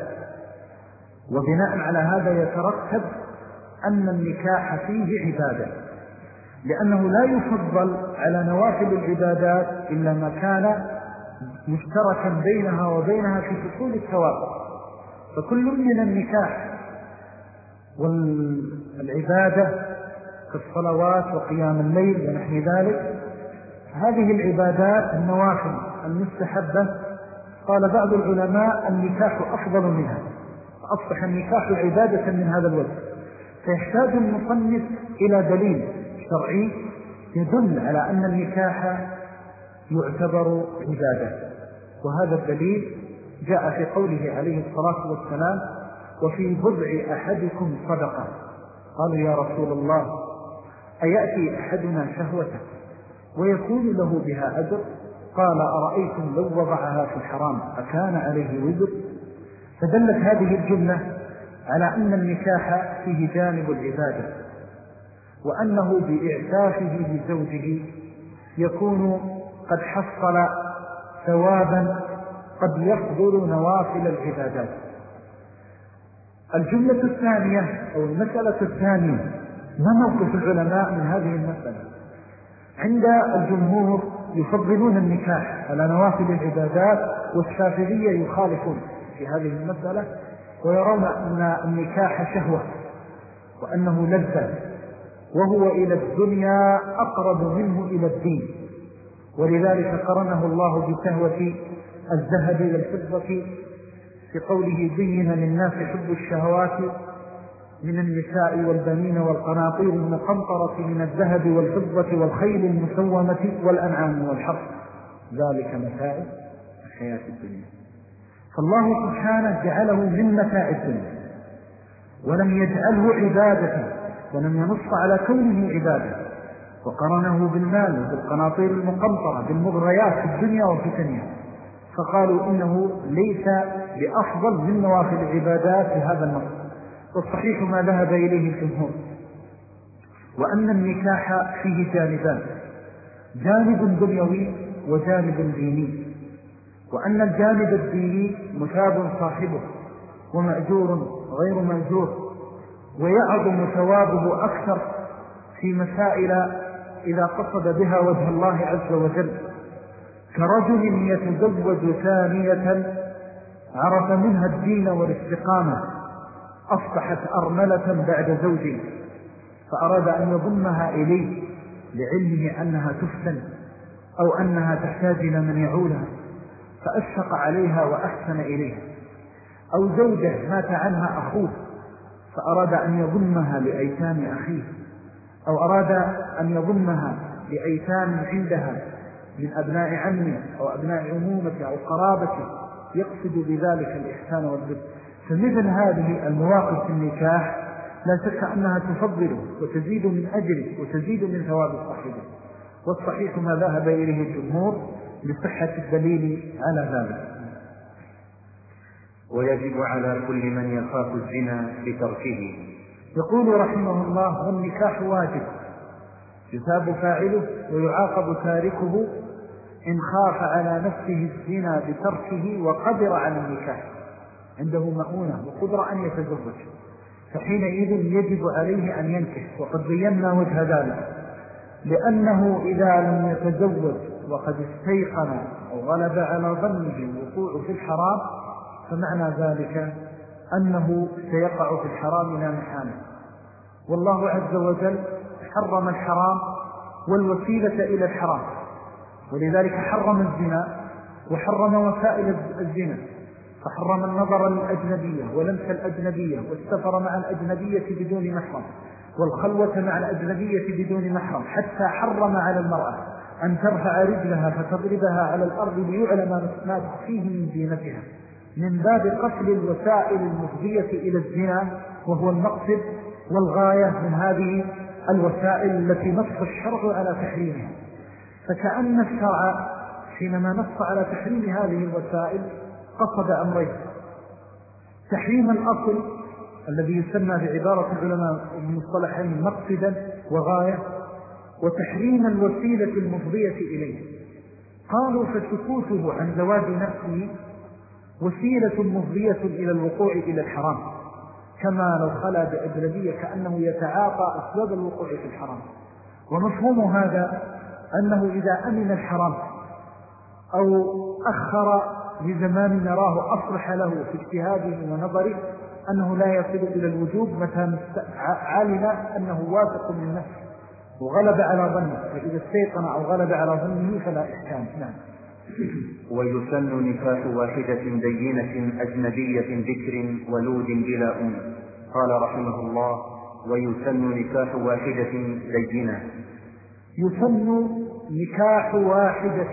وبناء على هذا يترتب أن النكاح فيه عبادة. لأنه لا يفضل على نوافل العبادات إلا ما كان مشتركا بينها وبينها في حصول الثواب. فكل من النكاح والعبادة كالصلوات وقيام الليل ونحو ذلك، هذه العبادات النوافل المستحبة قال بعض العلماء النكاح أفضل منها، فأصبح النكاح عبادة من هذا الوجه. فيحتاج المصنف إلى دليل شرعي يدل على أن النكاح يعتبر عبادة، وهذا الدليل جاء في قوله عليه الصلاة والسلام: وفي بضع أحدكم صدقة. قالوا: يا رسول الله، أيأتي أحدنا شهوته ويكون له بها أجر؟ قال: أرأيتم لو وضعها في الحرام أكان عليه وزر؟ فدلت هذه الجملة على أن النكاح فيه جانب العبادة، وأنه بإعتافه لزوجه يكون قد حصل ثوابا قد يفضل نوافل العبادات. الجملة الثانية أو المسألة الثانية: ما موقف العلماء من هذه المسألة؟ عند الجمهور يفضلون النكاح على نوافل العبادات، والشافعية يخالفون في هذه المسألة ويرون أن النكاح شهوة وأنه لذة، وهو إلى الدنيا أقرب منه إلى الدين، ولذلك قرنه الله بشهوة الذهب والفضة في قوله: زين للناس حب الشهوات من النساء والبنين والقناطير المقنطرة من الذهب والفضة والخيل المسومة والأنعام والحرث، ذلك متاع الحياة الدنيا. فالله سبحانه جعله من متاع الدنيا ولم يجعله عبادة، ولم ينص على كونه عبادة، وقرنه بالمال وبالقناطير المقنطرة بالمغريات في الدنيا وفتنها، فقالوا إنه ليس بأفضل من نوافل العبادات في هذا النص. والصحيح ما ذهب إليه الجمهور، وأن النكاح فيه جانبان: جانب دنيوي وجانب ديني، وأن الجانب الديني مثاب صاحبه ومأجور غير مأجور، ويعظم ثوابه أكثر في مسائل إذا قصد بها وجه الله عز وجل، كرجل يتزوج ثانية عرف منها الدين والاستقامة، أصبحت أرملة بعد زوج، فأراد أن يضمها إليه لعلمه أنها تفتن أو أنها تحتاج إلى من يعولها، فأشفق عليها وأحسن إليها. أو زوجة مات عنها أخوه فأراد أن يضمها لأيتام أخيه، أو أراد أن يضمها لأيتام عندها من أبناء عمه أو أبناء عمومته أو قرابته، يقصد بذلك الإحسان والبر. فمثل هذه المواقف في النكاح لا شك أنها تفضله وتزيد من أجره وتزيد من ثواب صاحبه، والصحيح ما ذهب إليه الجمهور لصحة الدليل على ذلك. ويجب على كل من يخاف الزنا بتركه. يقول رحمه الله: والنكاح واجب يثاب فاعله ويعاقب تاركه إن خاف على نفسه الزنا بتركه وقدر على النكاح، عنده مؤونة وقدر أن يتزوج، فحينئذ يجب عليه أن ينكح. وقد بينا وجه ذلك، لأنه إذا لم يتزوج وقد استيقن أو غلب على ظنه الوقوع في الحرام، فمعنى ذلك أنه سيقع في الحرام لا محالة. والله عز وجل حرم الحرام والوسيلة إلى الحرام، ولذلك حرم الزنا وحرم وسائل الزنا، فحرم النظر للأجنبية ولمس الأجنبية والسفر مع الأجنبية بدون محرم والخلوة مع الأجنبية بدون محرم، حتى حرم على المرأة أن ترفع رجلها فتضربها على الأرض ليعلم ما تخفيه من زينتها، من باب قتل الوسائل المفضية إلى الزنا، وهو المقصد والغاية من هذه الوسائل التي نص الشرع على تحريمها. فكأن الشرع حينما نص على تحريم هذه الوسائل قصد أمرين: تحريم الأصل الذي يسمى بعبارة العلماء المصطلحين مقصدا وغاية، وتحريم الوسيلة المفضية إليه. قالوا: فسكوته عن زواج نفسه وسيلة مفضية إلى الوقوع إلى الحرام، كما لو خلا بأجنبية كأنه يتعاطى أسباب الوقوع في الحرام. ومفهوم هذا أنه إذا أمن الحرام أو أخر لزمان نراه أصلح له في اجتهاده ونظره أنه لا يصل إلى الوجوب متى علم أنه واثق من نفسه وغلب على ظنه، فإذا استيقن أو غلب على ظنه فلا إحكام. نعم. ويسن نكاح واحدة دينة أجنبية ذكر ولود بلا أم. قال رحمه الله: ويسن نكاح واحدة دينة. يسن نكاح واحدة،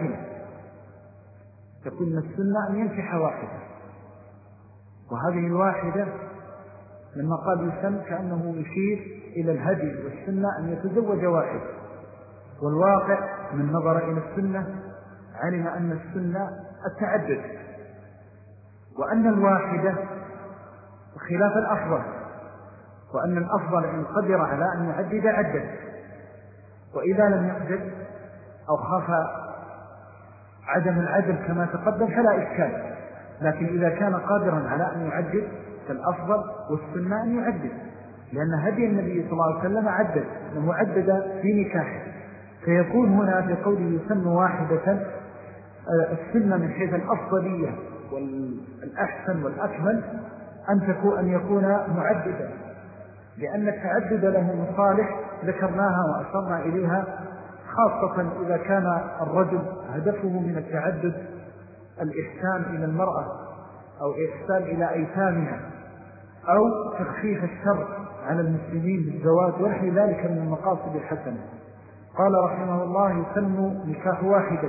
تكون السنة أن ينكح واحدة، وهذه الواحدة لما قال يسن كأنه يشير إلى الهدي والسنة أن يتزوج واحد، والواقع من نظر إلى السنة علم أن السنة التعدد، وأن الواحدة خلاف الأفضل، وأن الأفضل إن قدر على أن يعدد عدد، وإذا لم يقدر أو خاف عدم العدل كما تقدم فلا إشكال، لكن إذا كان قادرا على أن يعدد فالأفضل والسنة أن يعدد، لأن هدي النبي صلى الله عليه وسلم عدد، أنه عدد في نكاحه، فيكون هنا في قوله يسن واحدة السنة من حيث الأفضلية والأحسن والأكمل أن يكون معددا، لأن التعدد له مصالح ذكرناها وأشرنا إليها، خاصة إذا كان الرجل هدفه من التعدد الإحسان إلى المرأة أو إحسان إلى أيتامها أو تخفيف الشر على المسلمين بالزواج ونحو ذلك من المقاصد الحسنة. قال رحمه الله: يسن نكاح واحدة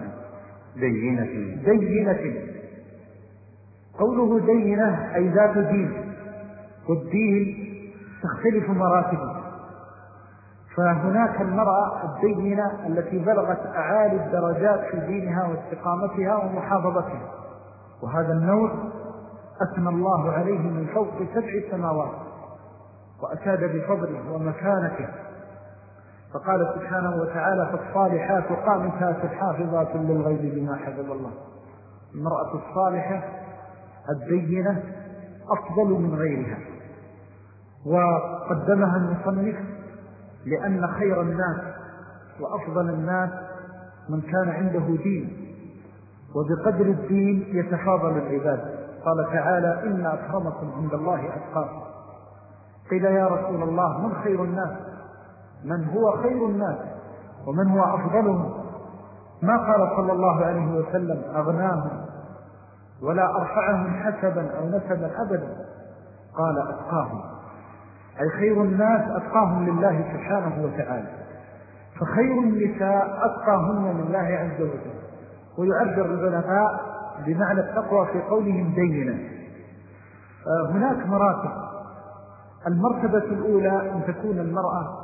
دينة. قوله دينة أي ذات دين، والدين تختلف مراتبه، فهناك المرأة الدينة التي بلغت أعالي الدرجات في دينها واستقامتها ومحافظتها، وهذا النوع أثنى الله عليه من فوق 7 سماوات وأشاد بفضله ومكانته، فقال سبحانه وتعالى: فالصالحات قانتات حافظات للغيب بما حفظ الله. المرأة الصالحة الدينة أفضل من غيرها، وقدمها المصنف لأن خير الناس وأفضل الناس من كان عنده دين، وبقدر الدين يتفاضل العباد. قال تعالى: إن أكرمكم عند الله أتقاكم. قيل: يا رسول الله من خير الناس؟ من هو خير الناس ومن هو أفضلهم؟ ما قال صلى الله عليه وسلم أغناهم ولا أرفعهم حسبا أو نسبا أبدا، قال أتقاهم، أي خير الناس أتقاهم لله سبحانه وتعالى، فخير النساء أتقاهن لله عز وجل. ويعبر العلماء بمعنى التقوى في قولهم دينا. هناك مراتب. المرتبة الأولى أن تكون المرأة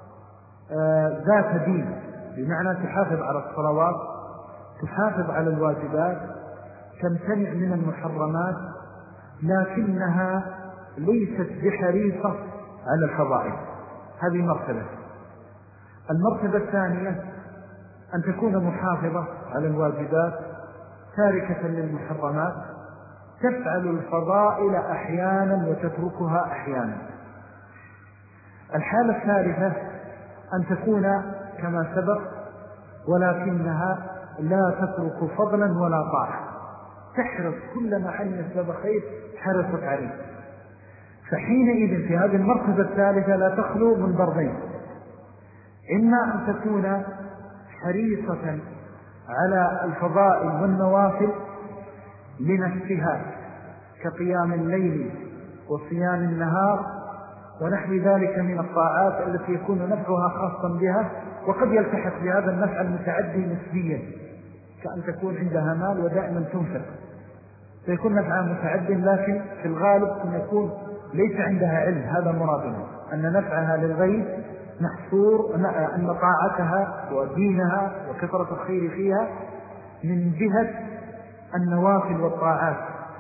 ذات دين، بمعنى تحافظ على الصلوات، تحافظ على الواجبات، تمتنع من المحرمات، لكنها ليست بحريصة على الفضائل. هذه مرتبة. المرتبة الثانية أن تكون محافظة على الواجبات، تاركة للمحرمات، تفعل الفضائل أحيانا وتتركها أحيانا. الحالة الثالثة أن تكون كما سبق ولكنها لا تترك فضلا ولا طاعة، تحرص كل ما علمت بخير حرصت عليه. فحينئذ في هذه المرتبة الثالثة لا تخلو من ضربين: إما أن تكون حريصة على الفضائل والنوافل لنفسها كقيام الليل وصيام النهار ونحو ذلك من الطاعات التي يكون نفعها خاصا بها، وقد يلتحق بهذا النفع المتعدي نسبيا، كأن تكون عندها مال ودائما تنفق، فيكون نفعها متعدي، لكن في الغالب يكون ليس عندها علم. هذا مرادنا، أن نفعها للغير محصور، أن طاعتها ودينها وكثرة الخير فيها من جهة النوافل والطاعات.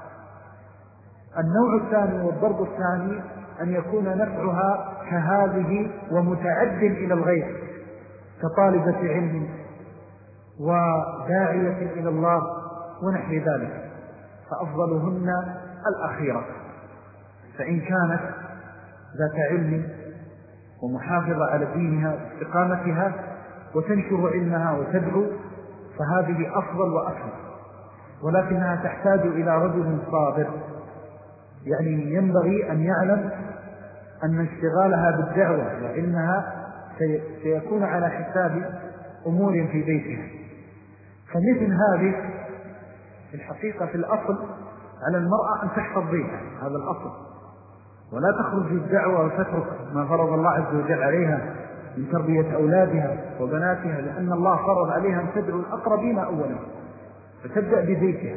النوع الثاني والضرب الثاني أن يكون نفعها كهذه ومتعد إلى الغير، كطالبة علم وداعية إلى الله ونحو ذلك، فأفضلهن الأخيرة. فإن كانت ذات علم ومحافظة على دينها واستقامتها وتنشر علمها وتدعو، فهذه أفضل وأكثر، ولكنها تحتاج إلى رجل صابر. يعني ينبغي أن يعلم أن اشتغالها بالدعوة وعلمها سيكون على حساب أمور في بيتها. فمثل هذه الحقيقة في الأصل على المرأة أن تحفظ بيتها، هذا الأصل، ولا تخرج الدعوة وتترك ما فرض الله عز وجل عليها من تربية أولادها وبناتها، لأن الله فرض عليها أن تدعو الأقربين أولا، فتبدأ ببيتها.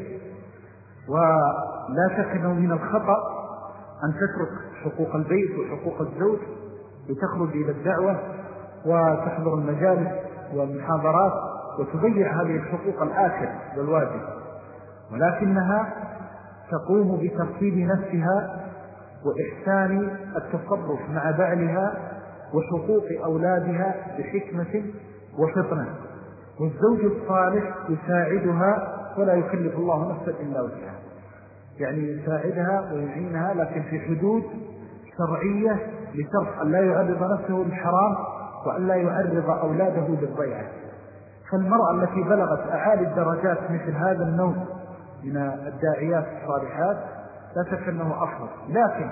ولا شك أنه من الخطأ أن تترك حقوق البيت وحقوق الزوج لتخرج إلى الدعوة وتحضر المجالس والمحاضرات وتضيع هذه الحقوق الآخر والواجب، ولكنها تقوم بترتيب نفسها وإحسان التصرف مع بعلها وحقوق أولادها بحكمة وفطنة. والزوج الصالح يساعدها ولا يكلف الله نفسا إلا وسعها، يعني يساعدها ويعينها لكن في حدود شرعية لشرط أن لا يعرض نفسه للحرام وأن لا يعرض أولاده للضيعة. فالمرأة التي بلغت أعالي الدرجات مثل هذا النوع من الداعيات الصالحات لا شك أنه أفضل، لكن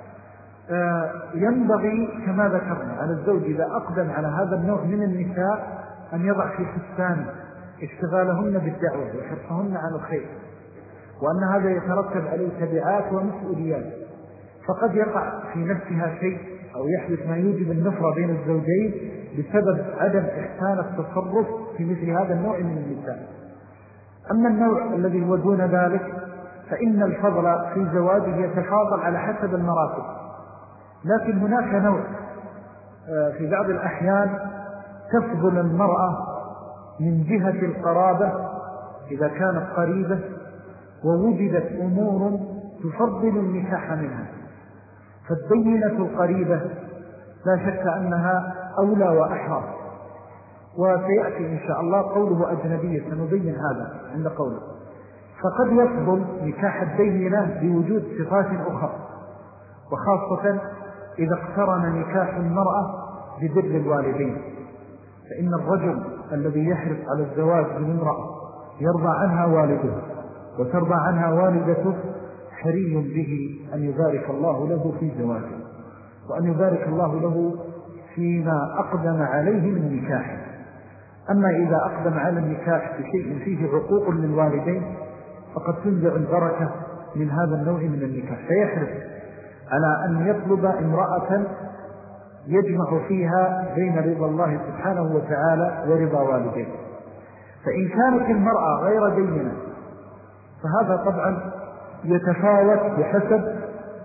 ينبغي كما ذكرنا على الزوج إذا أقدم على هذا النوع من النساء أن يضع في حسان اشتغالهن بالدعوة وحرصهن على الخير، وأن هذا يترتب عليه تبعات ومسؤوليات. فقد يقع في نفسها شيء أو يحدث ما يوجب النفرة بين الزوجين بسبب عدم إحسان التصرف في مثل هذا النوع من النساء. أما النوع الذي هو دون ذلك فإن الفضل في زواجه يتفاضل على حسب المراتب، لكن هناك نوع في بعض الأحيان تفضل المرأة من جهة القرابة إذا كانت قريبة ووجدت أمور تفضل النكاح منها، فالدينة القريبة لا شك أنها أولى وأحرى. وسيأتي إن شاء الله قوله أجنبية، سنبين هذا عند قوله. فقد يفضل نكاح الدينة بوجود صفات أخرى، وخاصة إذا اقترن نكاح المرأة ببر الوالدين، فإن الرجل الذي يحرص على الزواج من امرأة يرضى عنها والده وترضى عنها والدته حري به أن يبارك الله له في زواجه، وأن يبارك الله له فيما أقدم عليه من نكاح. أما إذا أقدم على النكاح بشيء فيه عقوق للوالدين فقد تنزع البركة من هذا النوع من النكاح، فيحرص على أن يطلب امرأة يجمع فيها بين رضا الله سبحانه وتعالى ورضا والديه. فإن كانت المرأة غير دينة فهذا طبعا يتفاوت بحسب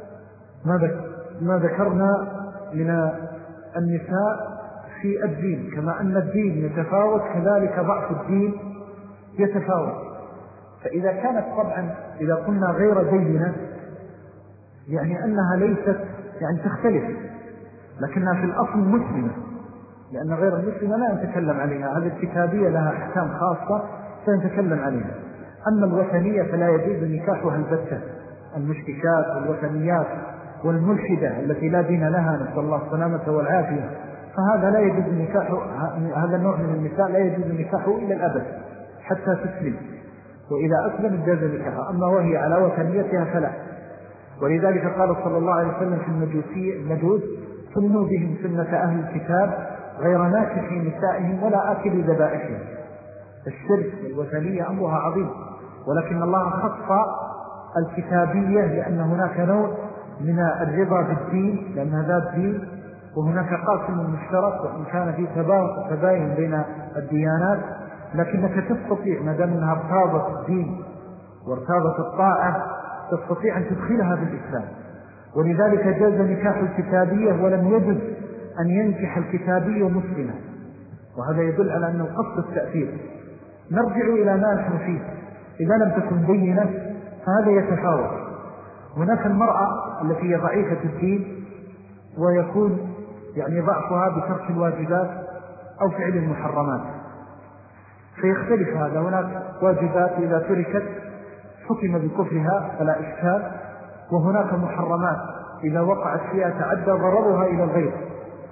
ما ذكرنا من النساء في الدين، كما أن الدين يتفاوت كذلك ضعف الدين يتفاوت. فإذا كانت طبعا إذا قلنا غير دينة يعني أنها ليست يعني تختلف، لكنها في الأصل مسلمة، لأن غير المسلمة لا نتكلم عليها، هذه الكتابية لها أحكام خاصة سنتكلم عليها. أما الوثنية فلا يجوز نكاحها البتة، المشتكات والوثنيات والملحدة التي لا دين لها نسأل الله السلامة والعافية، فهذا لا يجوز نكاحه، هذا النوع من النساء لا يجوز نكاحه إلى الأبد حتى تسلم، وإذا أسلم جاز نكاحها، أما وهي على وثنيتها فلا. ولذلك قال صلى الله عليه وسلم في المجوس سنوا بهم سنة أهل الكتاب غير ناكح نسائهم ولا آكل ذبائحهم. الشرك والوثنية أمرها عظيم، ولكن الله خص الكتابية لأن هناك نوع من الرضا بالدين، لأن هذا الدين، وهناك قاسم مشترك وإن كان في تباين بين الديانات، لكنك تستطيع ما دام أنها ارتاضت الدين وارتاضت الطاعة تستطيع أن تدخلها بالإسلام. ولذلك جاز نكاح الكتابية ولم يجوز أن ينكح الكتابية مسلمة، وهذا يدل على أنه قصد التأثير. نرجع إلى ما نحن فيه، إذا لم تكن دينة فهذا يتفاوت. هناك المرأة التي هي ضعيفة الدين ويكون يعني ضعفها بترك الواجبات أو فعل المحرمات، فيختلف هذا. هناك واجبات إذا تركت حكم بكفرها فلا إشكال، وهناك محرمات إذا وقعت فيها تعدى ضررها إلى الغير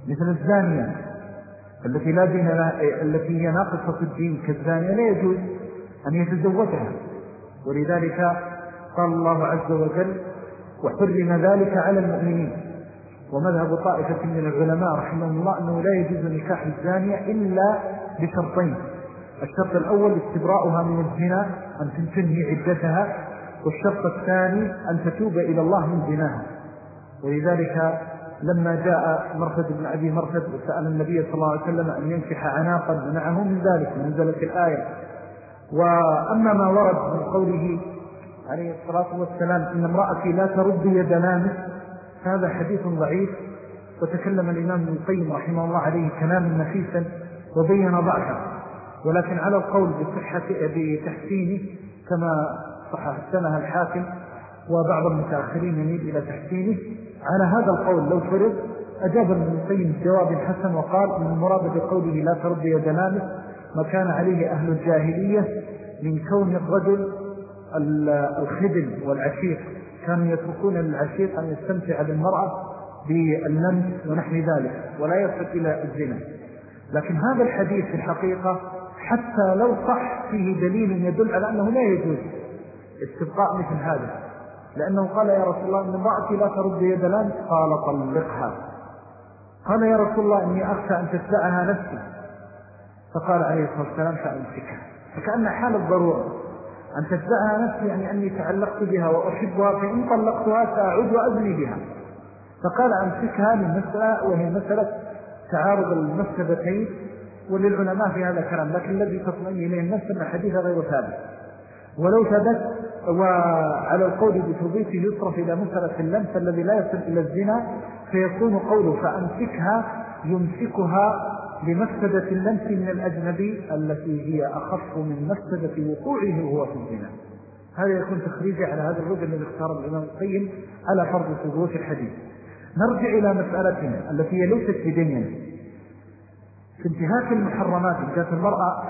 مثل الزانية التي لا دين لها، التي هي ناقصة الدين كالزانية، لا يجوز أن يتزوجها. ولذلك قال الله عز وجل وحرم ذلك على المؤمنين. ومذهب طائفة من العلماء رحمهم الله أنه لا يجوز نكاح الزانية إلا بشرطين: الشرط الأول استبراؤها من الزنا، أن تنهي عدتها، والشرط الثاني أن تتوب إلى الله من زناها. ولذلك لما جاء مرثد بن أبي مرثد وسأل النبي صلى الله عليه وسلم أن ينكح عناقا منعه من ذلك، نزلت الآية. وأما ما ورد من قوله عليه الصلاة والسلام إن امرأتي لا ترد يد لامس، هذا حديث ضعيف، وتكلم الإمام ابن القيم رحمه الله عليه كلاما نفيسا وبين ضعفه، ولكن على القول بتحسينه كما حسنها الحاكم وبعض المتأخرين يميل إلى تحسينه. على هذا القول لو فرض أجاب ابن القيم جواب حسن وقال إن المراد بقوله لا ترد يد لامس ما كان عليه أهل الجاهلية من كون الرجل الخدم والعشيق، كانوا يتركون للعشيق أن يستمتع بالمرأة باللمس ونحو ذلك ولا يصل إلى الزنا. لكن هذا الحديث في الحقيقة حتى لو صح فيه دليل يدل على أنه لا يجوز استبقاء مثل هذا، لأنه قال يا رسول الله إن امرأتي لا ترد يد لامس، قال طلقها. قال يا رسول الله إني أخشى أن تتبعها نفسي، فقال عليه الصلاة والسلام فأمسكها. فكأن حال الضرورة أن تتبعها نفسي يعني أني تعلقت بها وأحبها، فإن طلقتها سأعود وأزني بها. فقال أمسكها للمسألة، وهي مسألة تعارض المفسدتين، وللعلماء في هذا الكلام، لكن الذي تطمئن إليه النفس أن الحديث غير ثابت. ولو ثبت وعلى القول بثبوته يصرف إلى مسألة اللمس الذي لا يصل إلى الزنا، فيكون قوله فأمسكها يمسكها لمفسدة اللمس من الأجنبي التي هي أخف من مفسدة وقوعه وهو في الزنا. هذا يكون تخريجي على هذا الرجل الذي اختار الإمام القيم على فرض ثبوت الحديث. نرجع إلى مسألتنا التي هي ليست بدين في انتهاك المحرمات. إن كانت المرأة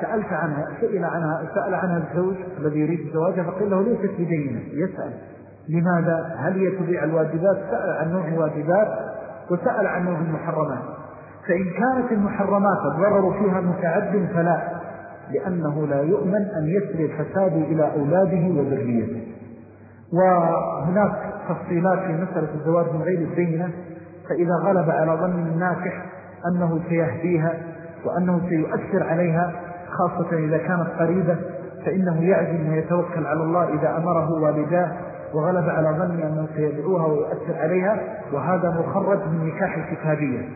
سأل عنها الزوج الذي يريد زواجها فقال له ليست بدين، يسأل لماذا؟ هل هي تبيع الواجبات؟ سأل عن نوع الواجبات وسأل عن نوع المحرمات. فإن كانت المحرمات الضرر فيها متعد فلا، لأنه لا يؤمن أن يسري الفساد إلى أولاده وذريته. وهناك تفصيلات في مسألة الزواج من غير البينة، فإذا غلب على ظن الناكح أنه سيهديها وأنه سيؤثر عليها خاصة إذا كانت قريبة، فإنه يعزم ويتوكل على الله إذا أمره والداه، وغلب على ظن أنه سيدعوها ويؤثر عليها، وهذا مخرج من نكاح الكتابية.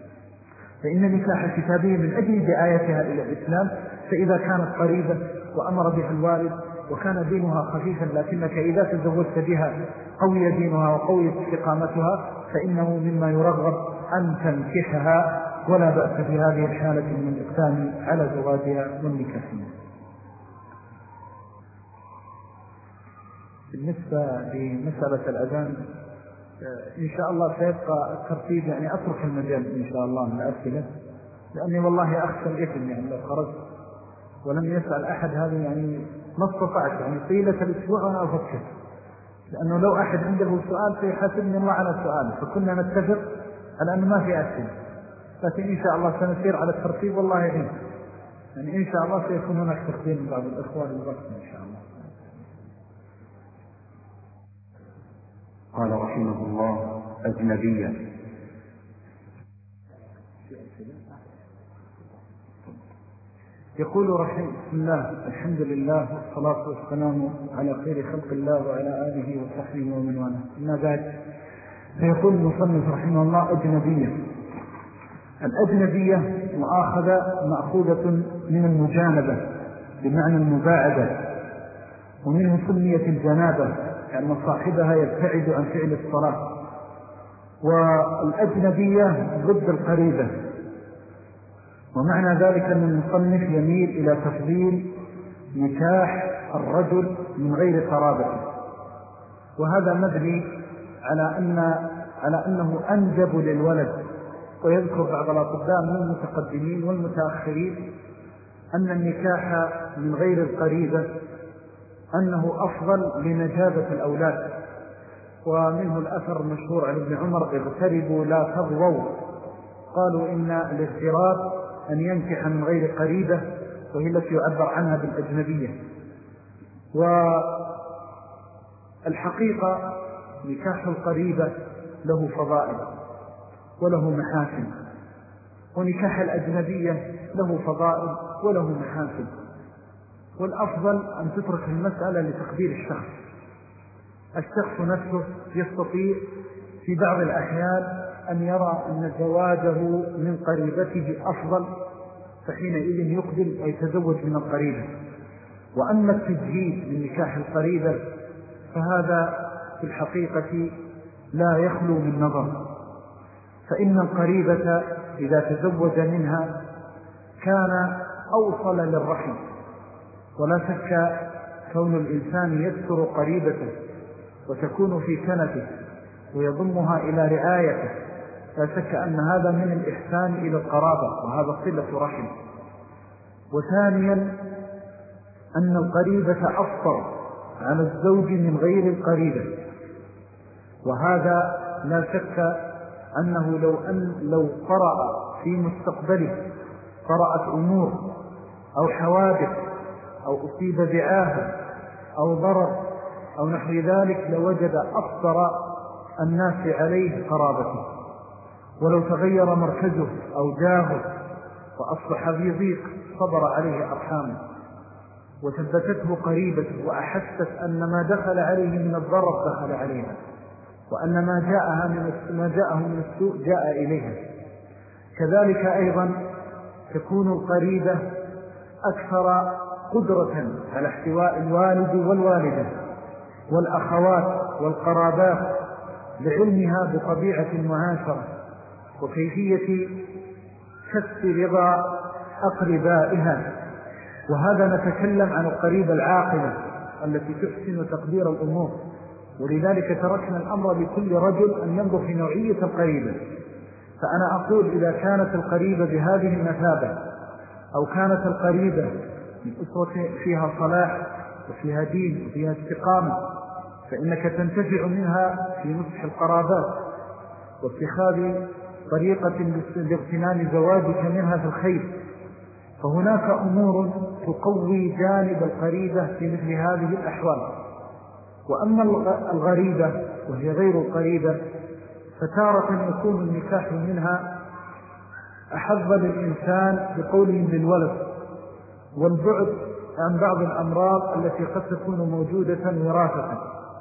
فإن نكاح الكتابية من أجل دعايتها إلى الإسلام، فإذا كانت قريبة وأمر بها الوالد وكان دينها خفيفا، لكنك إذا تزوجت بها قوي دينها وقوي استقامتها، فإنه مما يرغب أن تنكحها، ولا بأس في هذه الحالة من الإقدام على زواجها والنكاحين. بالنسبة لمسألة الأذان إن شاء الله سيبقى الترتيب، يعني أترك المجال إن شاء الله من الأسئلة، لأني والله أخشى الإثم يعني لو خرجت ولم يسأل أحد هذا يعني ما استطعت يعني طيلة الأسبوع وأنا أفكر، لأنه لو أحد عنده سؤال فيحاسبني الله على سؤاله، فكنا نتفق على أنه ما في أسئلة، لكن إن شاء الله سنسير على الترتيب والله يعين، يعني إن شاء الله سيكون هناك تقديم من بعض الإخوان الوقت إن شاء الله. قال رحمه الله أجنبية. يقول رحمه الله الحمد لله والصلاة والسلام على خير خلق الله وعلى آله وصحبه ومن والاه، أما بعد، فيقول المصنف رحمه الله أجنبية. الأجنبية مأخوذة من المجانبة بمعنى المباعدة، ومنه سميت الجنابة يعني صاحبها يبتعد عن فعل الصلاة. والأجنبية ضد القريبة، ومعنى ذلك أن المصنف يميل إلى تفضيل نكاح الرجل من غير قرابته، وهذا مبني على أنه أنجب للولد. ويذكر بعض الأطباء من المتقدمين والمتأخرين أن النكاح من غير القريبة أنه أفضل لنجابة الأولاد، ومنه الأثر المشهور عن ابن عمر اغتربوا لا تغضوا، قالوا إن الاغتراب أن ينكح من غير قريبة، وهي التي يعبر عنها بالأجنبية. والحقيقة نكاح القريبة له فضائل وله محاسن، ونكاح الأجنبية له فضائل وله محاسن، والأفضل أن تترك المسألة لتقدير الشخص نفسه يستطيع في بعض الأحيان أن يرى أن زواجه من قريبته أفضل، فحينئذ يقبل ويتزوج من القريبة. وأما التجهيز من نكاح القريبة فهذا في الحقيقة لا يخلو من نظر، فإن القريبة إذا تزوج منها كان أوصل للرحم، ولا شك كون الإنسان يستر قريبته وتكون في كنفه ويضمها إلى رعايته، لا شك أن هذا من الإحسان إلى القرابة، وهذا صلة رحم. وثانيا أن القريبة أفضل على الزوج من غير القريبة، وهذا لا شك أنه لو قرأ في مستقبله قرأت أمور أو حوادث أو أصيب بعاهة أو ضرر أو نحو ذلك لوجد أفضل الناس عليه قرابته، ولو تغير مركزه أو جاهه وأصبح في ضيق صبر عليه أرحامه، وثبتته قريبته وأحست أن ما دخل عليه من الضرر دخل عليها، وأن ما جاءه من السوء جاء إليها. كذلك أيضا تكون القريبة أكثر قدرة على احتواء الوالد والوالدة والأخوات والقرابات لعلمها بطبيعة المعاشرة وكيفية كسب رضا أقربائها. وهذا نتكلم عن القريبة العاقلة التي تحسن تقدير الأمور، ولذلك تركنا الأمر لكل رجل أن ينظر في نوعية القريبة. فأنا أقول إذا كانت القريبة بهذه المثابة، أو كانت القريبة من أسرة فيها صلاح وفيها دين وفيها استقامة، فإنك تنتفع منها في نصح القرابات واتخاذ طريقة لاغتنام زواجك منها في الخير. فهناك أمور تقوي جانب القريبة في مثل هذه الأحوال. وأما الغريبة وهي غير القريبة فتارة يكون النكاح منها أحظ للإنسان بقولهم للولد، والبعد عن بعض الأمراض التي قد تكون موجودة وراثة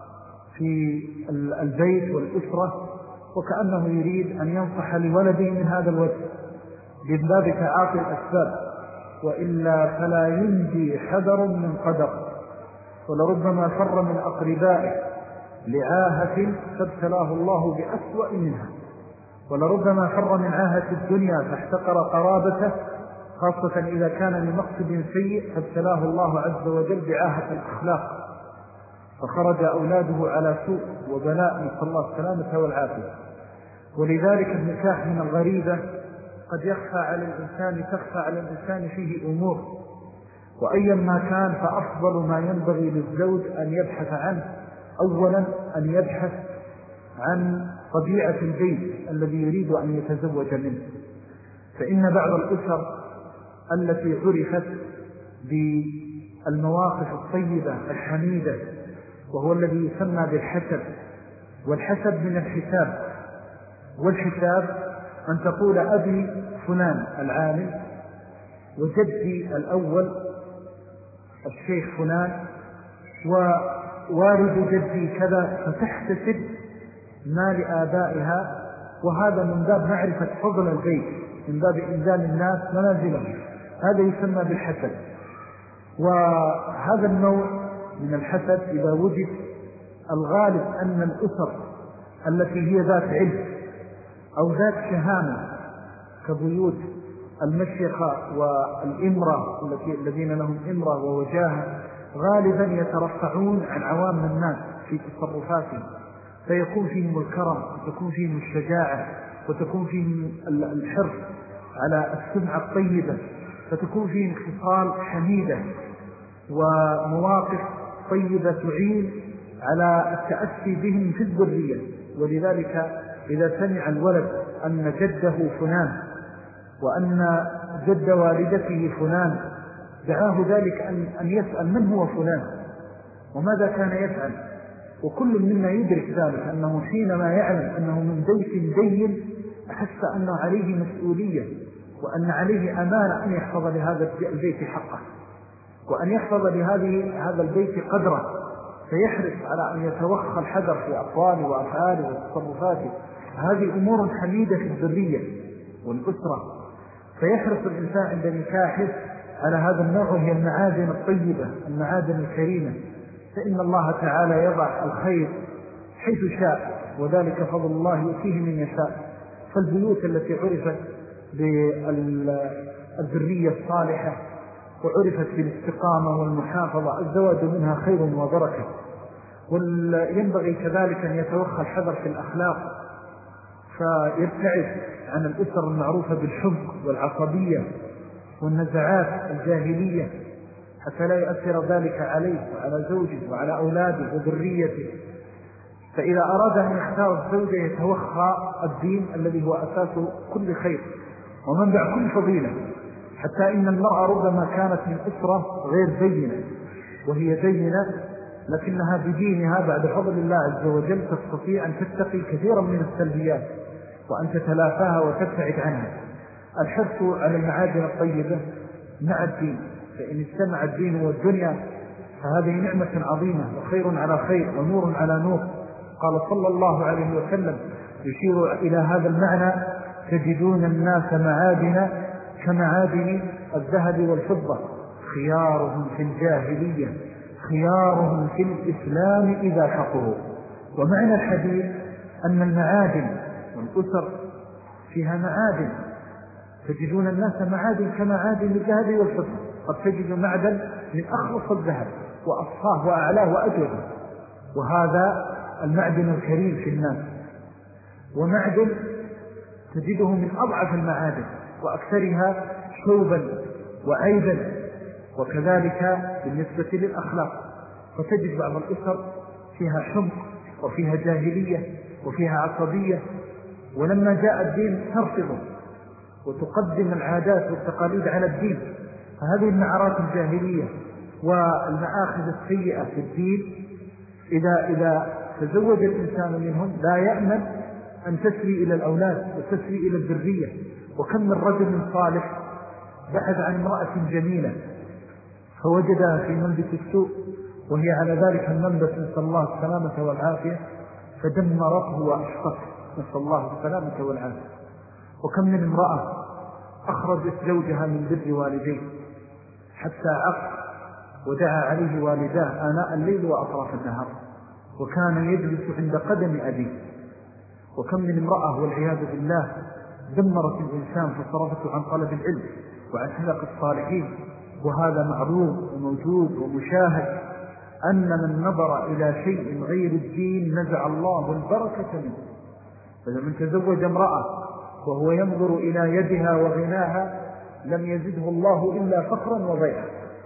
في البيت والأسرة، وكأنه يريد أن ينصح لولده من هذا الوجه من باب تعاطي الأسباب، وإلا فلا ينجي حذر من قدر. ولربما فر من أقربائه لعاهة فابتلاه الله بأسوأ منها، ولربما فر من عاهة الدنيا فاحتقر قرابته، خاصة إذا كان لمقصد سيء فابتلاه الله عز وجل بعاهة الأخلاق فخرج أولاده على سوء وبلاء، نسأل الله السلامة والعافية. ولذلك النكاح من الغريبة قد تخفى على الإنسان فيه أمور، وأيا ما كان فأفضل ما ينبغي للزوج أن يبحث عنه أولا أن يبحث عن طبيعة البيت الذي يريد أن يتزوج منه. فإن بعض الأسر التي عرفت بالمواقف الطيبة الحميدة وهو الذي يسمى بالحسب، والحسب من الحساب، والحساب أن تقول أبي فلان العالم وجدي الأول الشيخ فلان ووالد جدي كذا، فتحتسب ما لآبائها، وهذا من باب معرفة فضل البيت، من باب إنزال الناس منازلهم، هذا يسمى بالحسد. وهذا النوع من الحسد إذا وجد الغالب أن الأسر التي هي ذات علم أو ذات شهامة كبيوت المشيخة والإمرة الذين لهم إمرة ووجاهة غالبا يترفعون عن عوام الناس في تصرفاتهم، فيكون فيهم الكرم وتكون فيهم الشجاعة وتكون فيهم الحرص على السمعة الطيبة، فتكون فيهم خصال حميدة ومواقف طيبة تعين على التأسي بهم في الذرية. ولذلك إذا سمع الولد أن جده فلان وأن جد والدته فلان، دعاه ذلك أن يسأل من هو فلان وماذا كان يفعل. وكل منا يدرك ذلك، أنه حينما يعلم أنه من بيت دين أحس أنه عليه مسؤولية، وأن عليه أمانة أن يحفظ لهذا البيت حقه، وأن يحفظ هذا البيت قدره، فيحرص على أن يتوخى الحذر في أقواله وأفعاله وتصرفاته. هذه أمور حميدة في الذرية والأسرة، فيحرص الإنسان عند نكاحه على هذا النوع، وهي المعادن الطيبة، المعادن الكريمة. فإن الله تعالى يضع الخير حيث شاء، وذلك فضل الله يؤتيه من يشاء. فالبيوت التي عرفت بالذرية الصالحة وعرفت بالاستقامة والمحافظة الزواج منها خير وبركة. وينبغي كذلك أن يتوخى الحذر في الأخلاق، فيبتعد عن الأسر المعروفة بالحب والعصبية والنزعات الجاهلية، حتى لا يؤثر ذلك عليه وعلى زوجه وعلى أولاده وذريته. فإذا أراد أن يختار الزوجة يتوخى الدين الذي هو أساس كل خير ومنبع كل فضيلة. حتى إن المرأة ربما كانت من أسرة غير دينة وهي دينة، لكنها بدينها بعد فضل الله عز وجل تستطيع أن تتقي كثيرا من السلبيات وأن تتلافاها وتبتعد عنها. الحرص على المعادن الطيبة مع الدين، فإن اجتمع الدين والدنيا فهذه نعمة عظيمة وخير على خير ونور على نور. قال صلى الله عليه وسلم يشير إلى هذا المعنى: تجدون الناس معادن كمعادن الذهب والفضة، خيارهم في الجاهلية خيارهم في الإسلام إذا فقهوا. ومعنى الحديث أن المعادن والأسر فيها معادن، تجدون الناس معادن كمعادن الذهب والفضة. قد تجد معدن من أخلص الذهب وأصفاه وأعلاه وأجوده، وهذا المعدن الكريم في الناس، ومعدن تجده من أضعف المعادن وأكثرها شوبا وعيبا. وكذلك بالنسبة للأخلاق، فتجد بعض الأسر فيها حمق وفيها جاهلية وفيها عصبية، ولما جاء الدين ترفضه وتقدم العادات والتقاليد على الدين. فهذه المعارات الجاهلية والمآخذ السيئة في الدين إذا تزوج الإنسان منهم لا يأمن أن تسري إلى الأولاد وتسري إلى الذرية. وكم من رجل صالح بحث عن امرأة جميلة فوجدها في منبت السوء وهي على ذلك المنبت، نسأل الله السلامة والعافية، فدمرته وأشقته، نسأل الله السلامة والعافية. وكم من امرأة أخرجت زوجها من بر والديه حتى عق ودعا عليه والداه آناء الليل وأطراف النهار، وكان يجلس عند قدم أبيه. وكم من امرأة والعياذ بالله دمرت الإنسان فصرفته عن طلب العلم وعن حلق الصالحين. وهذا معروف وموجود ومشاهد، أن من نظر إلى شيء غير الدين نزع الله البركة منه. فلمن تزوج امرأة وهو ينظر إلى يدها وغناها لم يزده الله إلا فقرا وضيعا،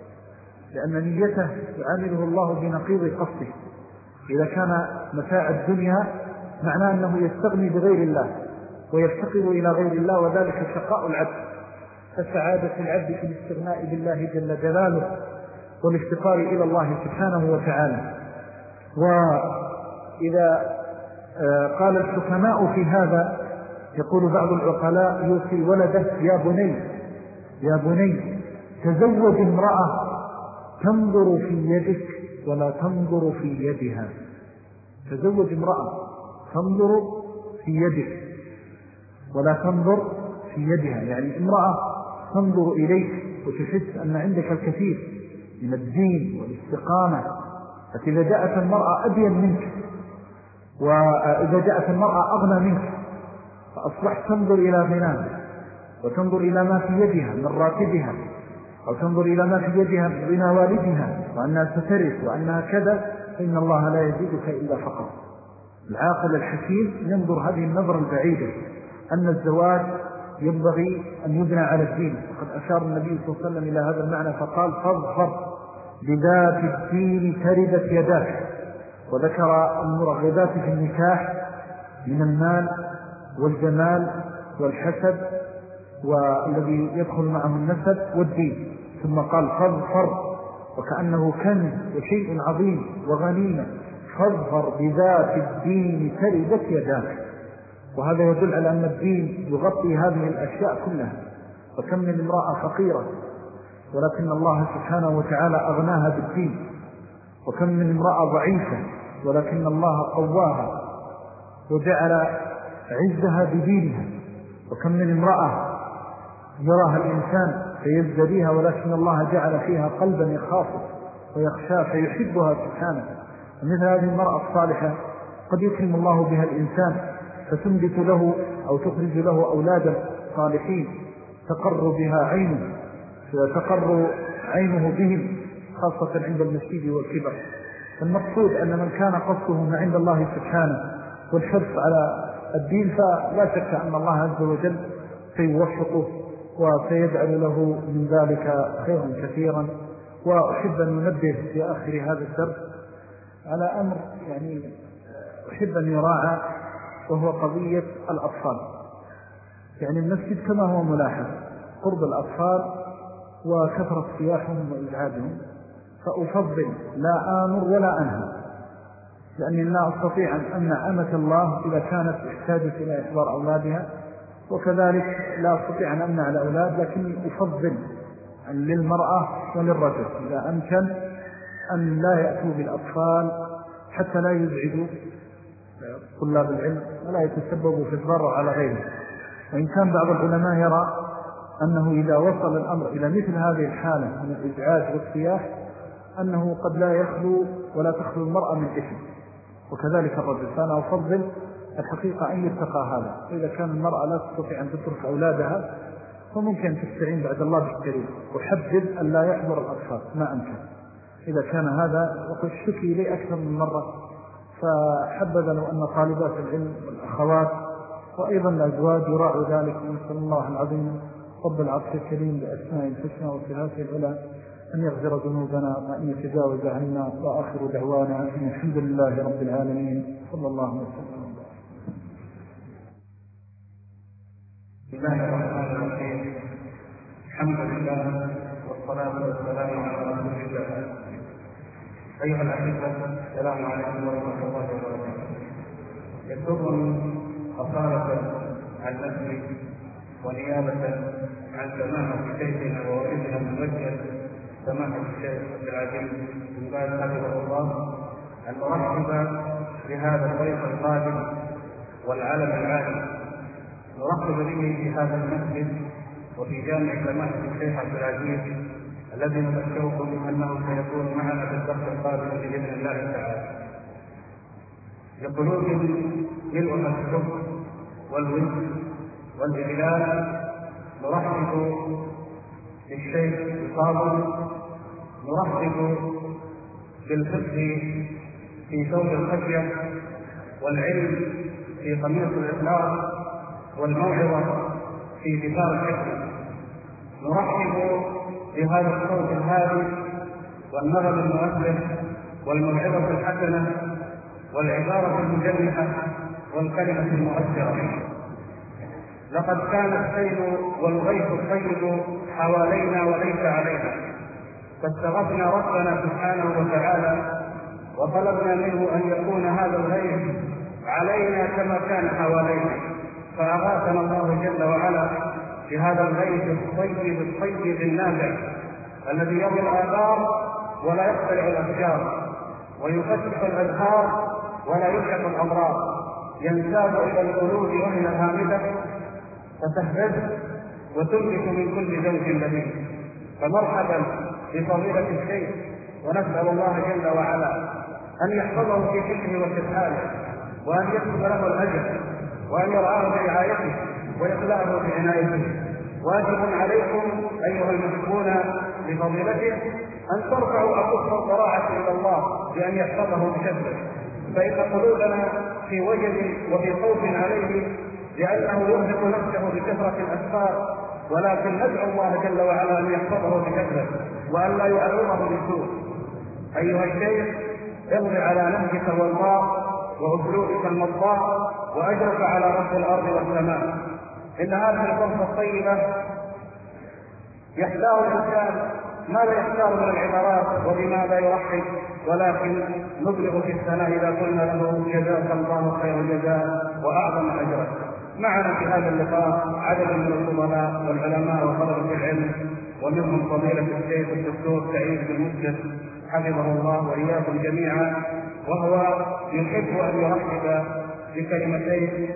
لأن نيته يعامله الله بنقيض قصده. إذا كان متاع الدنيا معناه أنه يستغني بغير الله ويفتقر إلى غير الله، وذلك شقاء العبد. فسعادة العبد في الاستغناء بالله جل جلاله والافتقار إلى الله سبحانه وتعالى. وإذا قال الحكماء في هذا، يقول بعض العقلاء يوصي ولده: يا بني تزوج امرأة تنظر في يدك ولا تنظر في يدها. تزوج امرأة تنظر في يدك ولا تنظر في يدها، يعني امرأة تنظر إليك وتحس أن عندك الكثير من الدين والاستقامة. فإذا جاءت المرأة أبين منك وإذا جاءت المرأة أغنى منك فأصبحت تنظر إلى غناها وتنظر إلى ما في يدها من راتبها، أو تنظر إلى ما في يدها من غنى والدها وأنها سترث وأنها كذا، فإن الله لا يزيدك إلا فقط. العاقل الحكيم ينظر هذه النظرة البعيدة، أن الزواج ينبغي أن يبنى على الدين. وقد أشار النبي صلى الله عليه وسلم إلى هذا المعنى فقال: فاظفر بذات الدين تربت يداك. وذكر المرغبات في النكاح من المال والجمال والحسب والذي يدخل معه النسب والدين. ثم قال فاظفر، وكأنه كنز وشيء عظيم وغنيمة، فاظفر بذات الدين تربت يداك. وهذا يدل على أن الدين يغطي هذه الأشياء كلها. وكم من امرأة فقيرة ولكن الله سبحانه وتعالى أغناها بالدين، وكم من امرأة ضعيفة ولكن الله قواها وجعل عزها بدينها، وكم من امرأة يراها الإنسان فيزدريها ولكن الله جعل فيها قلبا يخافه ويخشاه فيحبها سبحانه. ومثل هذه المرأة الصالحة قد يكرم الله بها الإنسان فتنبت له أو تخرج له أولادا صالحين تقر بها عينه فتقر عينه بهم، خاصة عند المشيب والكبر. المقصود أن من كان قصده ما عند الله سبحانه والحرص على الدين فلا شك أن الله عز وجل سيوفقه وسيجعل له من ذلك خيرا كثيرا. وأحب أن ننبه في آخر هذا الدرس على أمر أحب أن يراعى، وهو قضية الأطفال. المسجد كما هو ملاحظ قرب الأطفال وكثرة صياحهم وإزعاجهم، فأفضل لا آمر ولا أنهى، لأني لا أستطيع أن أمنع أمة الله إذا كانت احتاجت إلى إحضار أولادها، وكذلك لا أستطيع أن أمنع الأولاد، لكني أفضل للمرأة وللرجل إذا أمكن أن لا يأتوا بالأطفال حتى لا يزعجوا طلاب العلم ولا يتسببوا في الضرر على غيره. وإن كان بعض العلماء يرى أنه إذا وصل الأمر إلى مثل هذه الحالة من الإزعاج والصياح أنه قد لا يخلو ولا تخلو المرأة من إثم، وكذلك الرجل. فأنا أفضل الحقيقة أن يتقى هذا. وإذا كان المرأة لا تستطيع أن تترك أولادها فممكن أن تستعين بعد الله بالكريم وحدد أن لا يحضر الأطفال ما أمكن. إذا كان هذا، وقد شكي لي أكثر من مرة، فحبذا لو أن طالبات العلم والأخوات وأيضا الأزواج يراعوا ذلك. ونسأل الله العظيم رب العرش الكريم بأسماء الحسنى وصفاته العلى أن يغفر ذنوبنا وأن يتجاوز عنا. وآخر دعوانا أن الحمد لله رب العالمين، صلى الله عليه وسلم. بسم الله الرحمن الرحيم. الحمد لله والصلاة والسلام على رسول الله. أيها الأحبة، السلام عليكم ورحمة الله وبركاته. يسرني أصالة عن نفسي ونيابة عن سماحة شيخنا ووالدنا الممجد سماحة الشيخ عبد العزيز بن باز حفظه الله أن نرحب بهذا الضيف القادم والعلم العالي، نرحب به في هذا المسجد وفي جامع سماحة الشيخ عبد العزيز الذي نبشركم أنه سيكون معنا في الدرس القادم بإذن الله تعالى. بقلوب ملؤها الشكر والود والإجلال نرحب بالشيخ الفاضل، نرحب بالفقه في ثوب الخشية والعلم في قميص الإخلاص والموعظة في دفاع الحكمة. نرحب بهذا الصوت الهادي والنغم المؤثر والموعظة الحسنة والعبارة المجنحة والكلمة المؤثرة. لقد كان السيل والغيث الطيب حوالينا وليس علينا، فاستغفنا ربنا سبحانه وتعالى وطلبنا منه أن يكون هذا الغيث علينا كما كان حوالينا، فأغاثنا الله جل وعلا بهذا الغيث الطيب النافع الذي يروي الآثار ولا يقتلع الأشجار ويفتح الأزهار ولا يلحق الأمراض، ينساب إلى القلوب وهي هامدة فتهتز وتنبت من كل زوج لذيذ. فمرحبا بفضيلة الشيخ، ونسأل الله جل وعلا أن يحفظه في حكمه وكتابه، وأن يكتب له الأجر، وأن يرعاه برعايته ويخلعه بعنايته. واجب عليكم أيها المحبون بفضيلته أن ترفعوا أكف الضراعة إلى الله بأن يحفظه بشده، فإن قلوبنا في وجد وفي خوف عليه لأنه يرهق نفسه بكثرة الأسفار، ولكن ندعو الله جل وعلا أن يحفظه بكثرة وأن لا يعرضه لسوء. أيها الشيخ، اغض على نهجك والله وأسلوبك المطاع وأجرك على رب الأرض والسماء. إن هذه الفرصة الطيبة يختار الإنسان ماذا يختار من العبارات وبماذا يرحب، ولكن نبلغ في الثناء إذا قلنا له جزاك الله خير الجزاء وأعظم أجرا. معنا في هذا اللقاء عدد من الفضلاء والعلماء وطلبة العلم، ومنهم فضيلة الشيخ الدكتور سعيد بن مسجد حفظه الله وإياكم جميعا، وهو يحب أن يرحب بكلمتين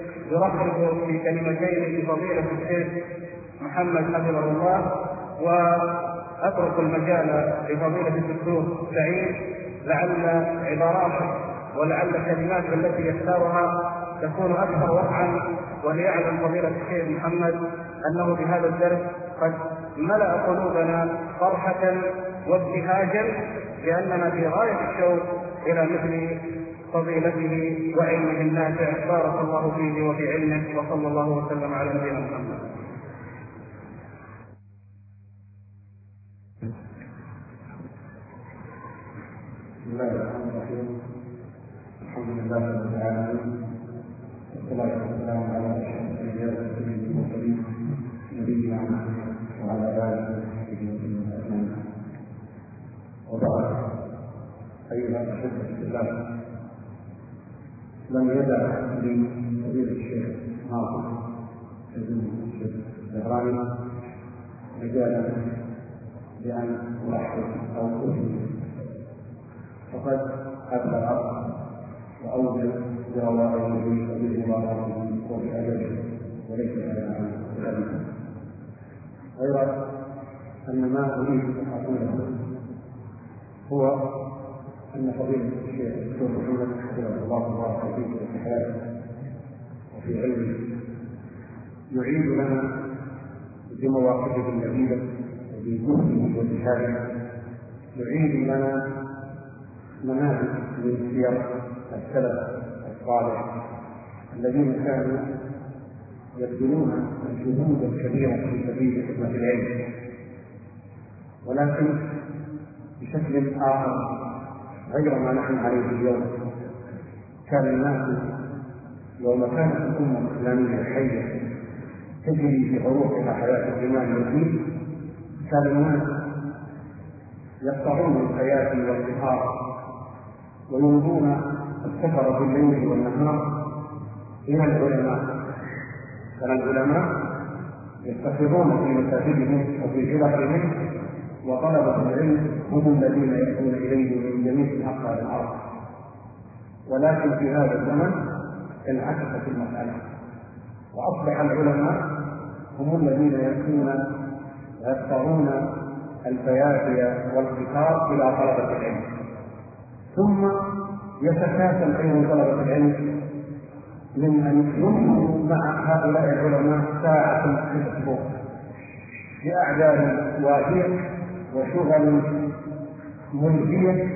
بفضيلة الشيخ محمد حفظه الله، وأترك المجال لفضيلة الدكتور سعيد لعل عباراته ولعل كلمات التي يختارها تكون أكثر وقعا. وليعلم فضيلة الشيخ محمد أنه بهذا الدرس قد ملأ قلوبنا فرحة وابتهاجا، لأننا في غاية الشوق إلى مثل فضيلته وعلمه النافع. بارك الله فيه وفي علمه، وصلى الله وسلم على نبينا محمد. بسم الله الرحمن الرحيم. الحمد لله رب العالمين، والصلاة والسلام على أشرف الأنبياء والسيد المرسلين نبينا محمد وعلى آله وصحبه وسلم أجمعين. وبعد، أيها الأحبة في الله، لم يدع لي فضيلة الشيخ ناصر بن الشيخ الزهراني مجالا بأن أرحب أو أهنئ، فقد أبلغ وأوجد بروائه وبعباراته وبأدبه وليس لنا عن ذلك، غير أن ما أريد أن أقوله هو أن فضيلة الشيخ الدكتور محمد حفظه الله وبارك فيه وفي حياته وفي علمه يعيد لنا بمواقفه النبيلة وبجهده وجهاده، يعيد لنا مناهج من سير السلف الصالح الذين كانوا يبذلون جهودا كبيرة في سبيل خدمة العلم، ولكن بشكل آخر غير ما نحن عليه اليوم. كان الناس يوم كانت الأمة الإسلامية حية تجري في عروقها حياة الإيمان والدين، كان الناس يقطعون الحياة والبحار ويمضون السفر بالليل والنهار إلى العلماء. كان العلماء يستفيضون في مساجدهم وفي حلقهم، وطلبة العلم هم الذين يأتون إليه من جميع أقطار الأرض. ولكن في هذا الزمن انعكست المسألة، وأصبح العلماء هم الذين يأتون ويقطعون الفيافي والقطار إلى طلبة العلم، ثم يتكاسل أيضا طلبة العلم من أن يمضوا مع هؤلاء العلماء ساعة في الأسبوع بأعداد وافية وشغل ملهية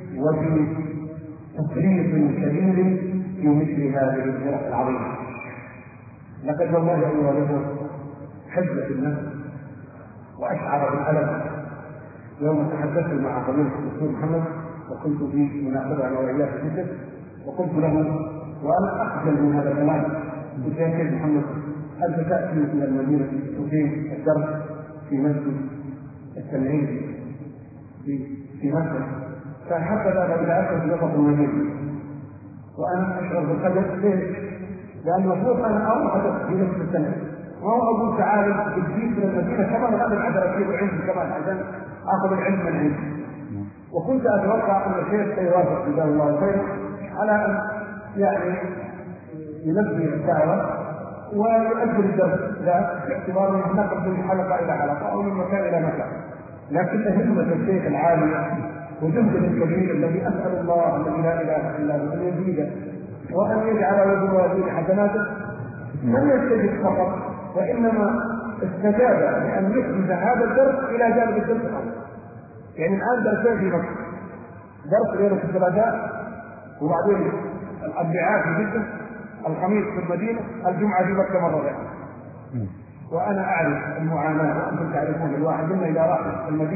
وبتكليف كبير في مثل هذه الفرق العظيمة. لقد والله أيها الأخوة حزة الناس وأشعر بالألم يوم تحدثت مع فضيلة الدكتور محمد، وكنت في مناسبة أنا وإياه في مصر، وقلت له وأنا أخجل من هذا الكلام، قلت يا شيخ محمد هل تأتي إلى المدينة تقيم الدرس في مسجد التنعيم في مصر؟ فحتى ذلك بالعكس في وسط المدينة، وأنا أشعر بالخجل. ليش؟ لأن المفروض أنا أروح في مسجد التنعيم، وهو أقول تعالى الجديد من المدينة كمان أنا عشان أكيد عندي كمان عشان آخذ العلم من عندي. وكنت أتوقع أن الشيخ سيوافق جزاه الله خيرا على أن يعني ينبه الدعوة ويؤجل الدرس باعتبار أنه نقل من حلقة إلى حلقة أو من مكان إلى مكان. لكن همة الشيخ العالية وجهده الكبير الذي أسأل الله الذي لا إله إلا هو أن يزيده وأن يجعل وجوده حسناته لم يستجب فقط، وإنما استجاب لأن يحدث هذا الدرس إلى جانب الدرس الآخر. يعني الآن درسين في مكة، درس ليلة الثلاثاء وبعدين الأربعاء في جدة، الخميس في المدينة، الجمعة في مكة مرة واحدة. وأنا أعرف المعاناة وأنتم تعرفون، الواحد منا إذا راح المدينة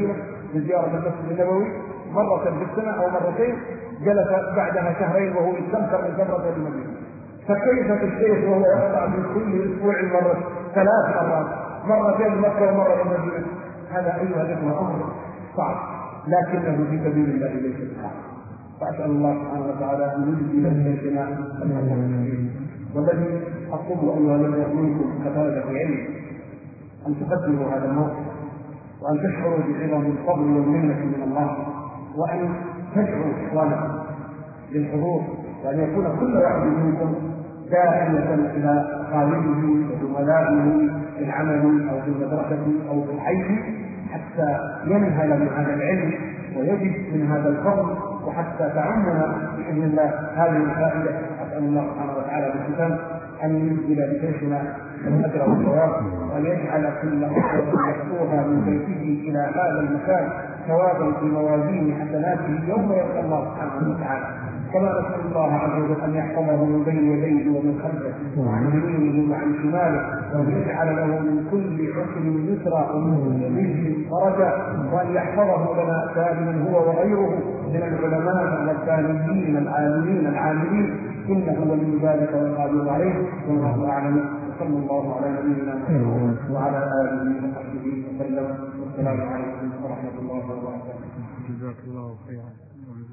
بزيارة المسجد النبوي مرة في السنة أو مرتين، جلس بعدها شهرين وهو يستمتع من جمرة المدينة. فكيف الشيخ وهو يقطع في كل أسبوع مرة 3 مرات، مرة في مكة ومرة في المدينة؟ هذا أيها الأخوة أمر صعب، لكنه في سبيل الله ليس صعب. فأسأل الله سبحانه وتعالى أن يجزي لنا المسلمين. والذي أقول أيها الذين كطلبة العلم أن تقدموا هذا الموقف، وأن تشعروا بعظم الفضل والمنة من الله، وأن تدعوا إخوانكم للحضور، وأن يكون كل واحد منكم داعية إلى خالده وزملائه في العمل أو في المدرسة أو في الحي، حتى ينهل من هذا العلم ويجد من هذا الفضل، وحتى تعمنا بإذن الله هذه الفائدة. أسأل الله سبحانه وتعالى بالختام أن ينزل بشيخنا الأجر والثواب، وأن يجعل كل أخوة يخطوها من بيته إلى هذا المكان ثوابا في موازين حسناته يوم يلقى الله سبحانه وتعالى. كما نسأل الله عز وجل أن يحفظه من بين يديه ومن خلفه وعن يمينه وعن شماله، وأن يجعل له من كل عسر يسرا ومن كل رجل فرجا، وأن يحفظه لنا سالما هو وغيره من العلماء والتاليين العالمين العاملين، إنه ولي ذلك والقادر عليه. والله أعلم، وصلى الله على نبينا محمد وعلى آله وصحبه وسلم. والسلام عليكم ورحمة الله وبركاته. جزاك الله خيرا.